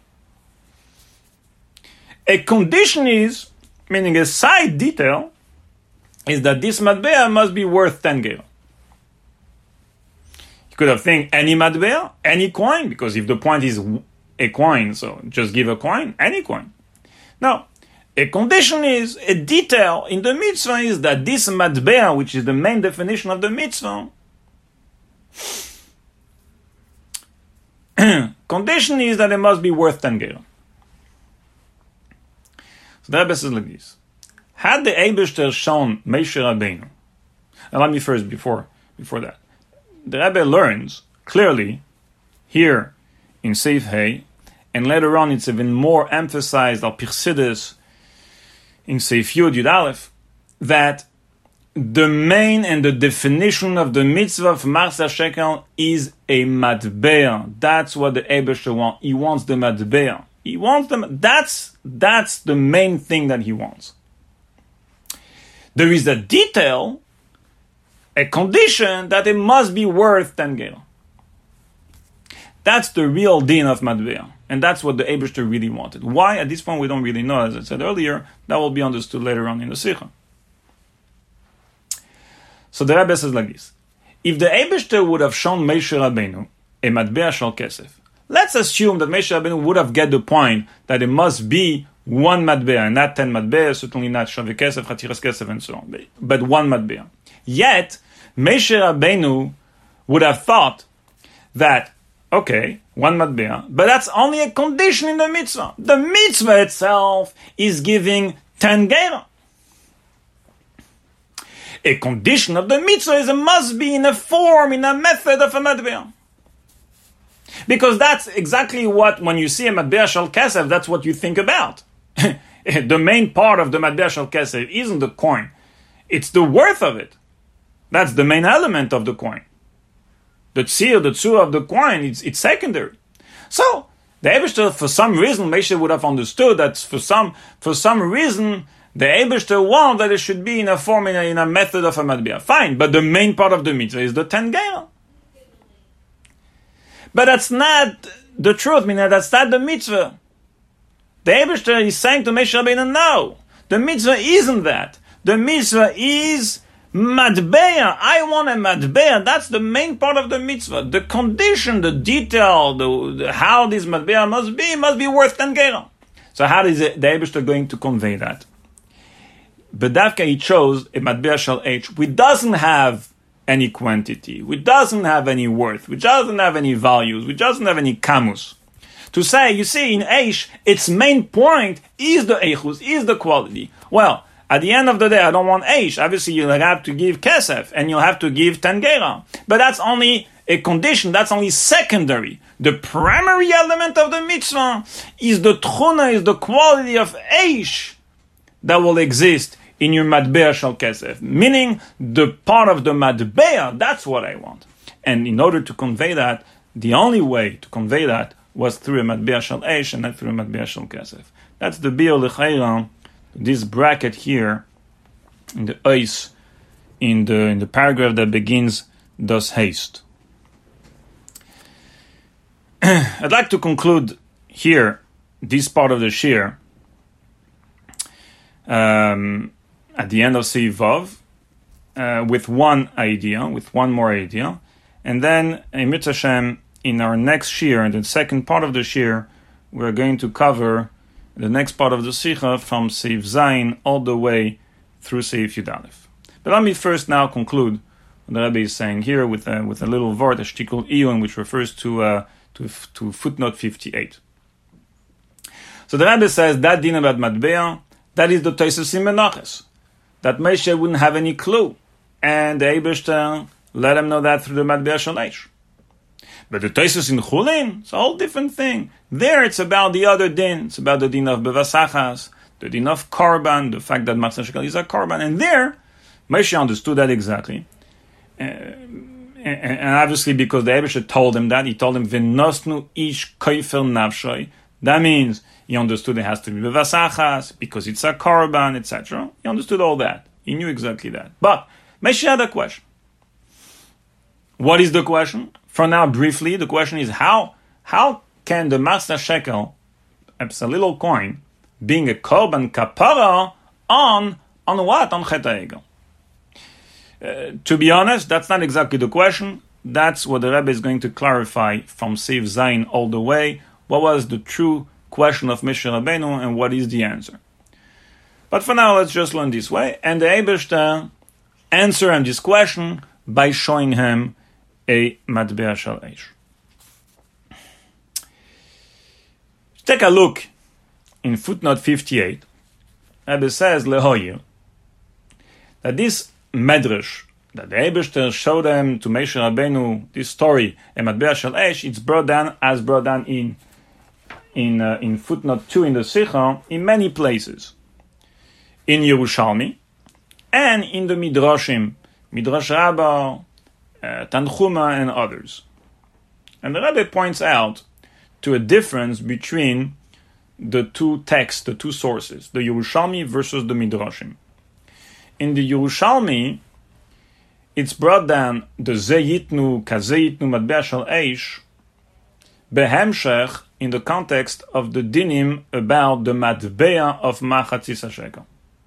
A condition is, meaning a side detail, is that this matbea must be worth 10 gerah. You could have think any matbea, any coin, because if the point is a coin, so just give a coin, any coin. No. A condition is, a detail in the mitzvah is that this matbea, which is the main definition of the mitzvah, condition is that it must be worth 10 gerah. So the Rebbe says like this. Had the Eibishter shown Moshe Rabbeinu, and let me first, before that, the Rebbe learns clearly here in Seif Hey, and later on it's even more emphasized al Pirsidis in Seif Yud Yud Aleph, that the main and the definition of the mitzvah of Machzah Shekel is a matbea. That's what the Eibishter wants. He wants the matbea. He wants them. That's the main thing that he wants. There is a detail, a condition that it must be worth 10 gerah. That's the real din of matbea, and that's what the Eibishter really wanted. Why? At this point, we don't really know. As I said earlier, that will be understood later on in the Sikha. So the Rebbe says like this: if the Eibishter would have shown Moshe Rabbeinu a matbea shel kesef, let's assume that Moshe Rabbeinu would have get the point that it must be one matbea, and not 10 matbea, certainly not Shaveh Kesef, Chatiras Kesef, and so on, but one matbea. Yet, Moshe Rabbeinu would have thought that, okay, one matbea, but that's only a condition in the mitzvah. The mitzvah itself is giving 10 gerah. A condition of the mitzvah is it must be in a form, in a method of a matbea. Because that's exactly what, when you see a matbea shel kesef, that's what you think about. The main part of the matbea shel kesef isn't the coin. It's the worth of it. That's the main element of the coin. The tzir, the tzur of the coin, it's secondary. So, the Eibishter, for some reason, Moshe would have understood that for some reason, the Eibishter wants that it should be in a form, in a method of a matbea. Fine, but the main part of the mitzvah is the 10 gerah. But that's not the truth, meaning that's not the mitzvah. The Eibishter is saying to Moshe Rabbeinu, no, the mitzvah isn't that. The mitzvah is matbea. I want a matbea. That's the main part of the mitzvah. The condition, the detail, the how this matbea must be worth 10 gerah. So how is the Eibishter going to convey that? B'davka he chose a matbea shel H, which doesn't have any quantity, which doesn't have any worth, which doesn't have any values, which doesn't have any kamus. To say, you see, in Eish, its main point is the Eichus, is the quality. Well, At the end of the day, I don't want eish. Obviously, you'll have to give kesef, and you'll have to give 10 gera. But that's only a condition, that's only secondary. The primary element of the mitzvah is the tchuna, is the quality of eish that will exist in your matbea shel kesef. Meaning, the part of the matbea, that's what I want. And in order to convey that, the only way to convey that was through a matbea shel eish and not through a matbea shel kesef. That's the biur l'chayra, this bracket here, in the ois, in the paragraph that begins, thus haste. I'd like to conclude here this part of the shir at the end of Seif Vav with one more idea, and then Emet Hashem, in our next shir, in the second part of the shir, we're going to cover the next part of the Sikha from Seif Zayin all the way through Seif Yud Aleph. But let me first now conclude what the Rebbe is saying here with a little word, a shtikul iyun, which refers to footnote 58. So the Rebbe says that din about matbea, that is the Tosfos in Menachos, that Moshe wouldn't have any clue, and the Eibishter let him know that through the matbea shel eish. But the Tosfos in Chulin, it's a whole different thing. There it's about the other din. It's about the din of bevasachas, the din of korban, the fact that Machzor Shekel is a korban. And there, Moshe understood that exactly. And obviously because the Eibishter told him that, he told him, V'nosnu ish koifel nafshay. That means he understood it has to be bevasachas, because it's a korban, etc. He understood all that. He knew exactly that. But Moshe had a question. What is the question? For now, briefly, the question is how can the Machzor Shekel, a little coin, being a korban kapara on what? On Chet HaEgel. To be honest, that's not exactly the question. That's what the Rebbe is going to clarify from Seif Zayin all the way. What was the true question of Moshe Rabbeinu and what is the answer? But for now, let's just learn this way. And the Eibishter answer him this question by showing him a matbea shel eish. Take a look in footnote 58. Rebbe says lehoyer that this medrash that the Eibishter showed them to Moshe Rabbeinu, this story, a matbea shel eish, it's brought down in footnote 2 in the Sikha in many places, in Yerushalmi and in the Midrashim, Midrash Rabbah, Tanchuma, and others. And the Rebbe points out to a difference between the two texts, the two sources, the Yerushalmi versus the Midrashim. In the Yerushalmi, it's brought down the Zeyitnu, Kazeyitnu, Matbea Shel Eish, Behemshech, in the context of the dinim about the Matbea of Machatzis HaShekel.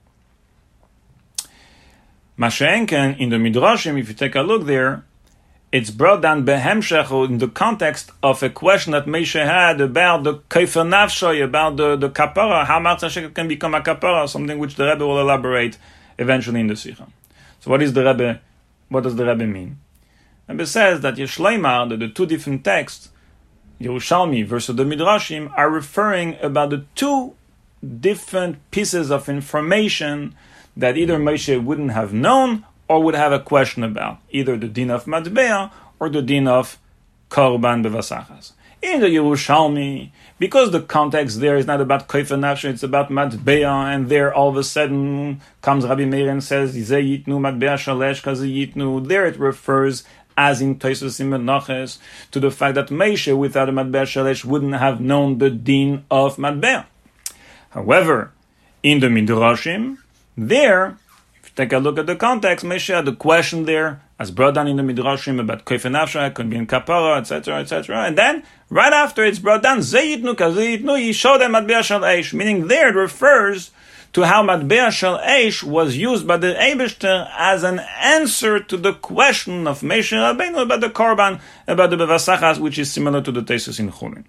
Masha'enken, in the Midrashim, if you take a look there, it's brought down behemshech in the context of a question that Moshe had about the keifer nafshay, about the kapara, how Machzor Shekel can become a kapara, something which the Rebbe will elaborate eventually in the Sikha. So what does the Rebbe mean? The Rebbe says that Yeshleimar, that the two different texts, Yerushalmi versus the Midrashim, are referring about the two different pieces of information that either Moshe wouldn't have known or would have a question about, either the din of matbea or the din of korban bevasachas. In the Yerushalmi, because the context there is not about keifer nafshe, it's about matbea, and there all of a sudden comes Rabbi Meir and says, Zeh yitnu matbea shalesh kaze yitnu. There it refers, as in Tosfos in Menachos, to the fact that Moshe, without a matbea shalesh, wouldn't have known the din of matbea. However, in the Midrashim, there, if you take a look at the context, Moshe had the question there, as brought down in the Midrashim about keifer nafshe, could be in kapara, etc., etc. And then, right after it's brought down, Zeh yitnu kaze yitnu, he showed them matbea shel eish, meaning there it refers to how matbea shel eish was used by the Eibishter as an answer to the question of Moshe Rabbeinu about the korban, about the bevasachas, which is similar to the Tosfos in Chulin.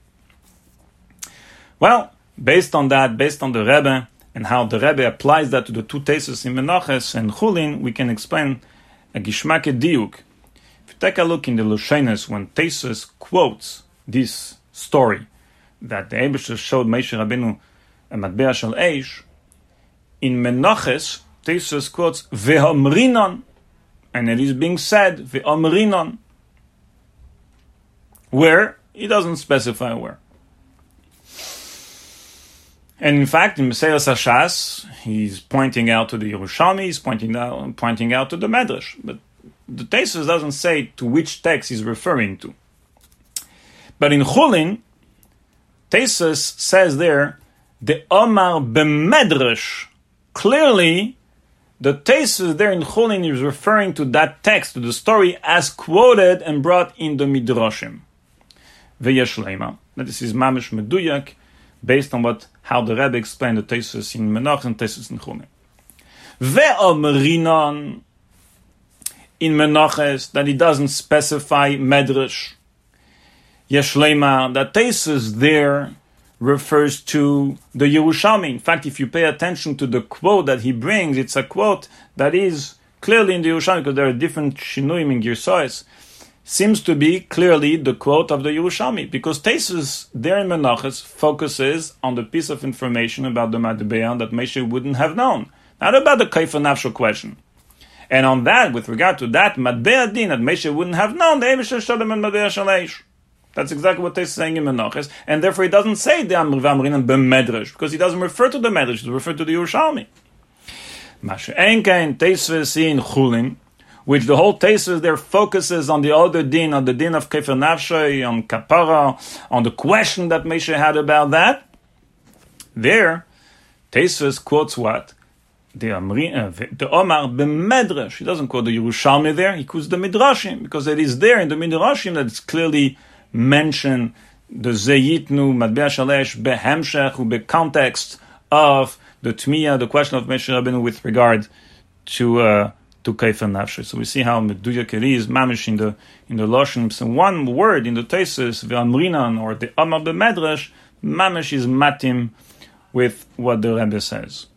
Well, based on that, based on the Rebbe, and how the Rebbe applies that to the two Tosfos in Menachos and Chulin, we can explain a gishmake diuk. If you take a look in the Lushenes, when Tosfos quotes this story that the Eibishter showed Moshe Rabbeinu a matbea shel eish, in Menachos Tosfos quotes ve'omrinon, and it is being said ve'omrinon. Where? He doesn't specify where. And in fact, in Meseilus Hashas, he's pointing out to the Yerushalmi, he's pointing out to the Medrash. But the Tosfos doesn't say to which text he's referring to. But in Chulin, Tosfos says there, the Omar b'Medrash. Clearly, the Tosfos there in Chulin is referring to that text, to the story as quoted and brought in the Midrashim. Ve'yesh leima. This is mamish meduyak, based on how the Rebbe explained the Tosfos in Menach and Tosfos in Chulin. Ve'omrinon in Menachos, that he doesn't specify Medrash. Yesh leima, that Tosfos there refers to the Yerushalmi. In fact, if you pay attention to the quote that he brings, it's a quote that is clearly in the Yerushalmi, because there are different shinuim in Girsois. Seems to be clearly the quote of the Yerushalmi, because Tosfos there in Menachos focuses on the piece of information about the Matbeya that Moshe wouldn't have known, not about the Kaifa Nafsho question. And on that, with regard to that Matbeya din that Moshe wouldn't have known, the Eibusher Shalom and Matbeya Shaleish. That's exactly what Tosfos is saying in Menachos, and therefore he doesn't say the Amrinan b'Medrash, because he doesn't refer to the Medrash, he refers to the Yerushalmi. Mashe Enkein Tosfos in Chulin, which the whole Tosfos there focuses on the other din, on the din of Kefer Nafshay, on Kapara, on the question that Moshe had about that. There, Tosfos quotes what? The Omar b'Medrash. He doesn't quote the Yerushalmi there, he quotes the Midrashim, because it is there in the Midrashim that it's clearly mentioned the Zeyitnu, Matbeya Shalesh, behemshech, context of the Tmiya, the question of Moshe Rabbeinu with regard to Kaifa Nafshe. So we see how Meduyak it is, mamish in the Lashon. So one word in the Tosfos, ve'amrinan, or the Omar b'Medrash, mamish is matim with what the Rebbe says.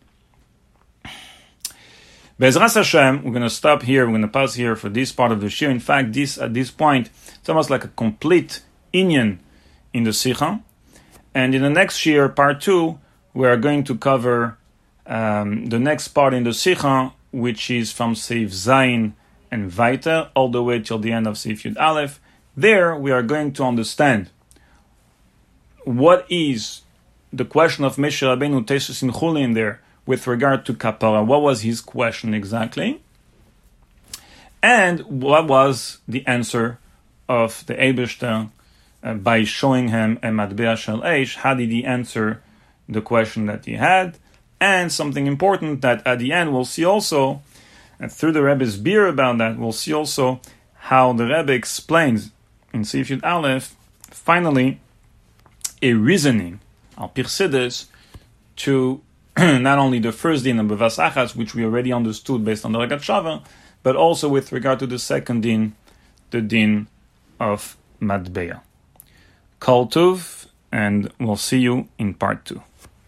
Be'ezras Hashem, we're going to stop here, we're going to pause here for this part of the shir. In fact, at this point, it's almost like a complete inyan in the Sikha. And in the next shir, part 2, we are going to cover the next part in the Sikha, which is from Seif Zayin and Vaiter, all the way till the end of Seif Yud Aleph. There, we are going to understand what is the question of Moshe Rabbeinu Tosfos in Chulin there with regard to Kapara. What was his question exactly? And what was the answer of the Eibishter by showing him a Matbeya Shel Eish? How did he answer the question that he had? And something important that at the end we'll see also, and through the Rebbe's beer about that, we'll see also how the Rebbe explains in Seif Yud Aleph, finally, a reasoning, al Pirsides, to not only the first din of Bevas Achas, which we already understood based on the Ragat Shava, but also with regard to the second din, the din of Matbeya. Kol Tuv, and we'll see you in part 2.